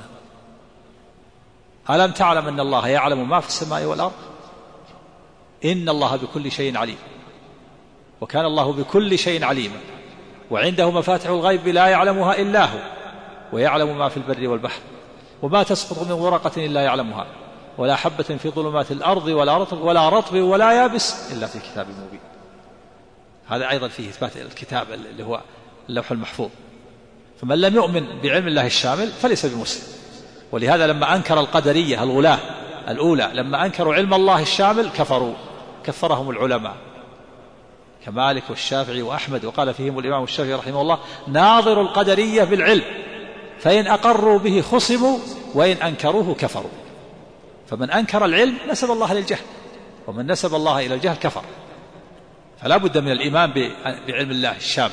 ألم تعلم أن الله يعلم ما في السماء والأرض إن الله بكل شيء عليم. وكان الله بكل شيء عليما، وعنده مفاتح الغيب لا يعلمها إلا هو، ويعلم ما في البر والبحر، وما تسقط من ورقة إلا يعلمها، ولا حبة في ظلمات الأرض ولا رطب ولا يابس إلا في كتاب مبين. هذا أيضا فيه إثبات الكتاب اللي هو اللوح المحفوظ. فمن لم يؤمن بعلم الله الشامل فليس بمسلم. ولهذا لما أنكر القدرية الغلاة الأولى، لما أنكروا علم الله الشامل كفرهم العلماء كمالك والشافعي وأحمد، وقال فيهم الإمام الشافعي رحمه الله: ناظر القدرية بالعلم، فإن أقروا به خصموا، وإن أنكروه كفروا. فمن أنكر العلم نسب الله للجهل، ومن نسب الله إلى الجهل كفر. فلا بد من الإيمان بعلم الله الشامل.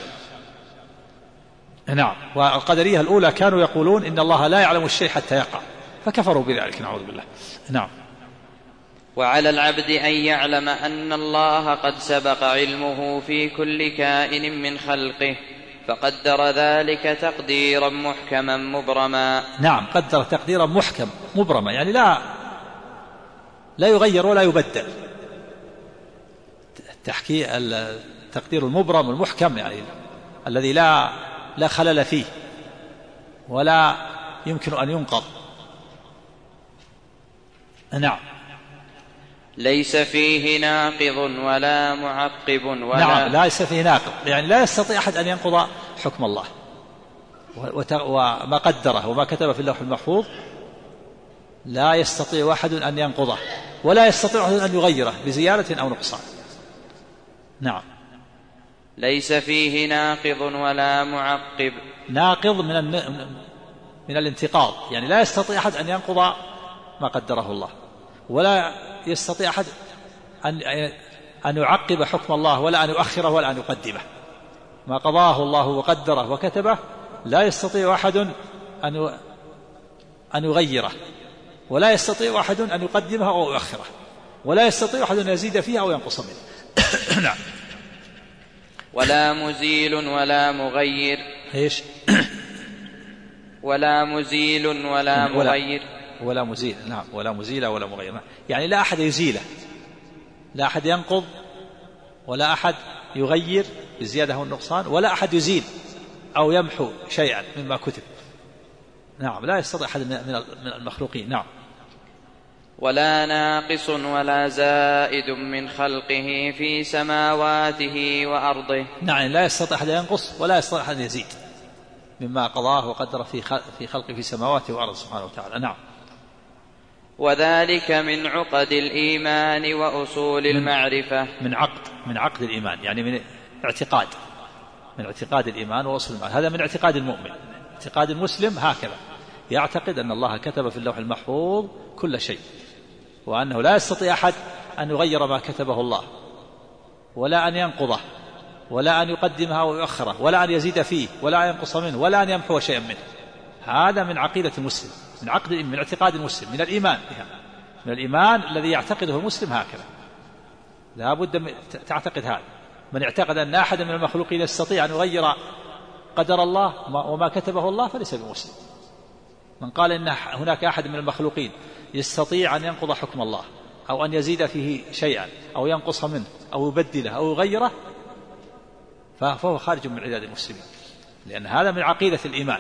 نعم. والقدرية الأولى كانوا يقولون إن الله لا يعلم الشيء حتى يقع، فكفروا بذلك، نعوذ بالله. نعم.
وعلى العبد أن يعلم أن الله قد سبق علمه في كل كائن من خلقه، فقدر ذلك تقديرا محكما مبرما.
نعم، قدر تقديرا محكم مبرما، يعني لا يغير ولا يبدل. التقدير المبرم المحكم يعني الذي لا خلل فيه ولا يمكن أن ينقض.
نعم. ليس فيه ناقض ولا معقب
نعم، ليس فيه ناقض، يعني لا يستطيع أحد أن ينقض حكم الله وما قدره وما كتبه في اللوح المحفوظ، لا يستطيع أحد أن ينقضه، ولا يستطيع أحد أن يغيره بزيادة أو نقصان. نعم.
ليس فيه ناقض ولا معقب.
ناقض من الانتقاض، يعني لا يستطيع أحد أن ينقض ما قدره الله، ولا يستطيع أحد أن يعقب حكم الله، ولا أن يؤخره ولا أن يقدمه. ما قضاه الله وقدره وكتبه لا يستطيع أحد أن يغيره، ولا يستطيع أحد أن يقدمه أو يؤخره، ولا يستطيع أحد أن يزيد فيها أو ينقص منه. نعم.
ولا مزيل ولا مغير.
إيش؟
ولا مزيل ولا مغير.
ولا مزيل. نعم. ولا مزيل ولا مغير، يعني لا أحد يزيله، لا أحد ينقض، ولا أحد يغير بزيادة أو النقصان، ولا أحد يزيل أو يمحو شيئا مما كتب. نعم، لا يستطيع أحد من المخلوقين. نعم.
ولا ناقص ولا زائد من خلقه في سماواته وأرضه.
نعم، لا يستطيع أحد ينقص ولا يستطيع أحد يزيد مما قضاه وقدر في خلقه في سماواته وأرضه سبحانه وتعالى. نعم.
وذلك من عقد الإيمان وأصول المعرفة.
من عقد الإيمان، يعني من اعتقاد الإيمان وأصول المعرفة. هذا من اعتقاد المؤمن. اعتقاد المسلم هكذا، يعتقد أن الله كتب في اللوح المحفوظ كل شيء، وأنه لا يستطيع أحد أن يغير ما كتبه الله، ولا أن ينقضه، ولا أن يقدمها ويؤخره، ولا أن يزيد فيه، ولا أن ينقص منه، ولا أن يمحو شيئا منه. هذا من عقيدة المسلم، من اعتقاد المسلم، من الإيمان بها، من الإيمان الذي يعتقده المسلم هكذا. لا بد تعتقد هذا. من اعتقد أن أحد من المخلوقين يستطيع أن يغير قدر الله وما كتبه الله فليس بمسلم. من قال إن هناك أحد من المخلوقين يستطيع أن ينقض حكم الله، أو أن يزيد فيه شيئا، أو ينقص منه، أو يبدله، أو يغيره، فهو خارج من عداد المسلمين، لأن هذا من عقيدة الإيمان،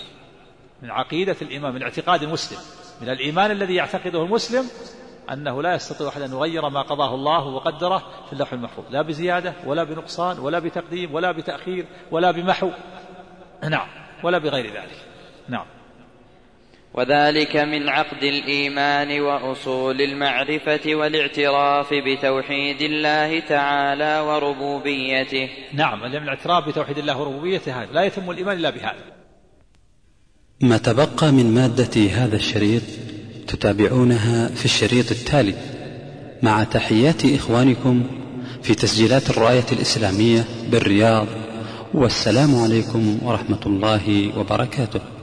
من اعتقاد المسلم، من الإيمان الذي يعتقده المسلم أنه لا يستطيع أحد أن يغير ما قضاه الله وقدره في اللوح المحفوظ، لا بزيادة ولا بنقصان ولا بتقديم ولا بتأخير ولا بمحو، نعم، ولا بغير ذلك. نعم.
وذلك من عقد الإيمان وأصول المعرفة والاعتراف بتوحيد الله تعالى وربوبيته.
نعم، من الاعتراف بتوحيد الله وربوبيته، هذا لا يتم الإيمان إلا بهذا.
ما تبقى من مادة هذا الشريط تتابعونها في الشريط التالي، مع تحيات إخوانكم في تسجيلات الراية الإسلامية بالرياض، والسلام عليكم ورحمة الله وبركاته.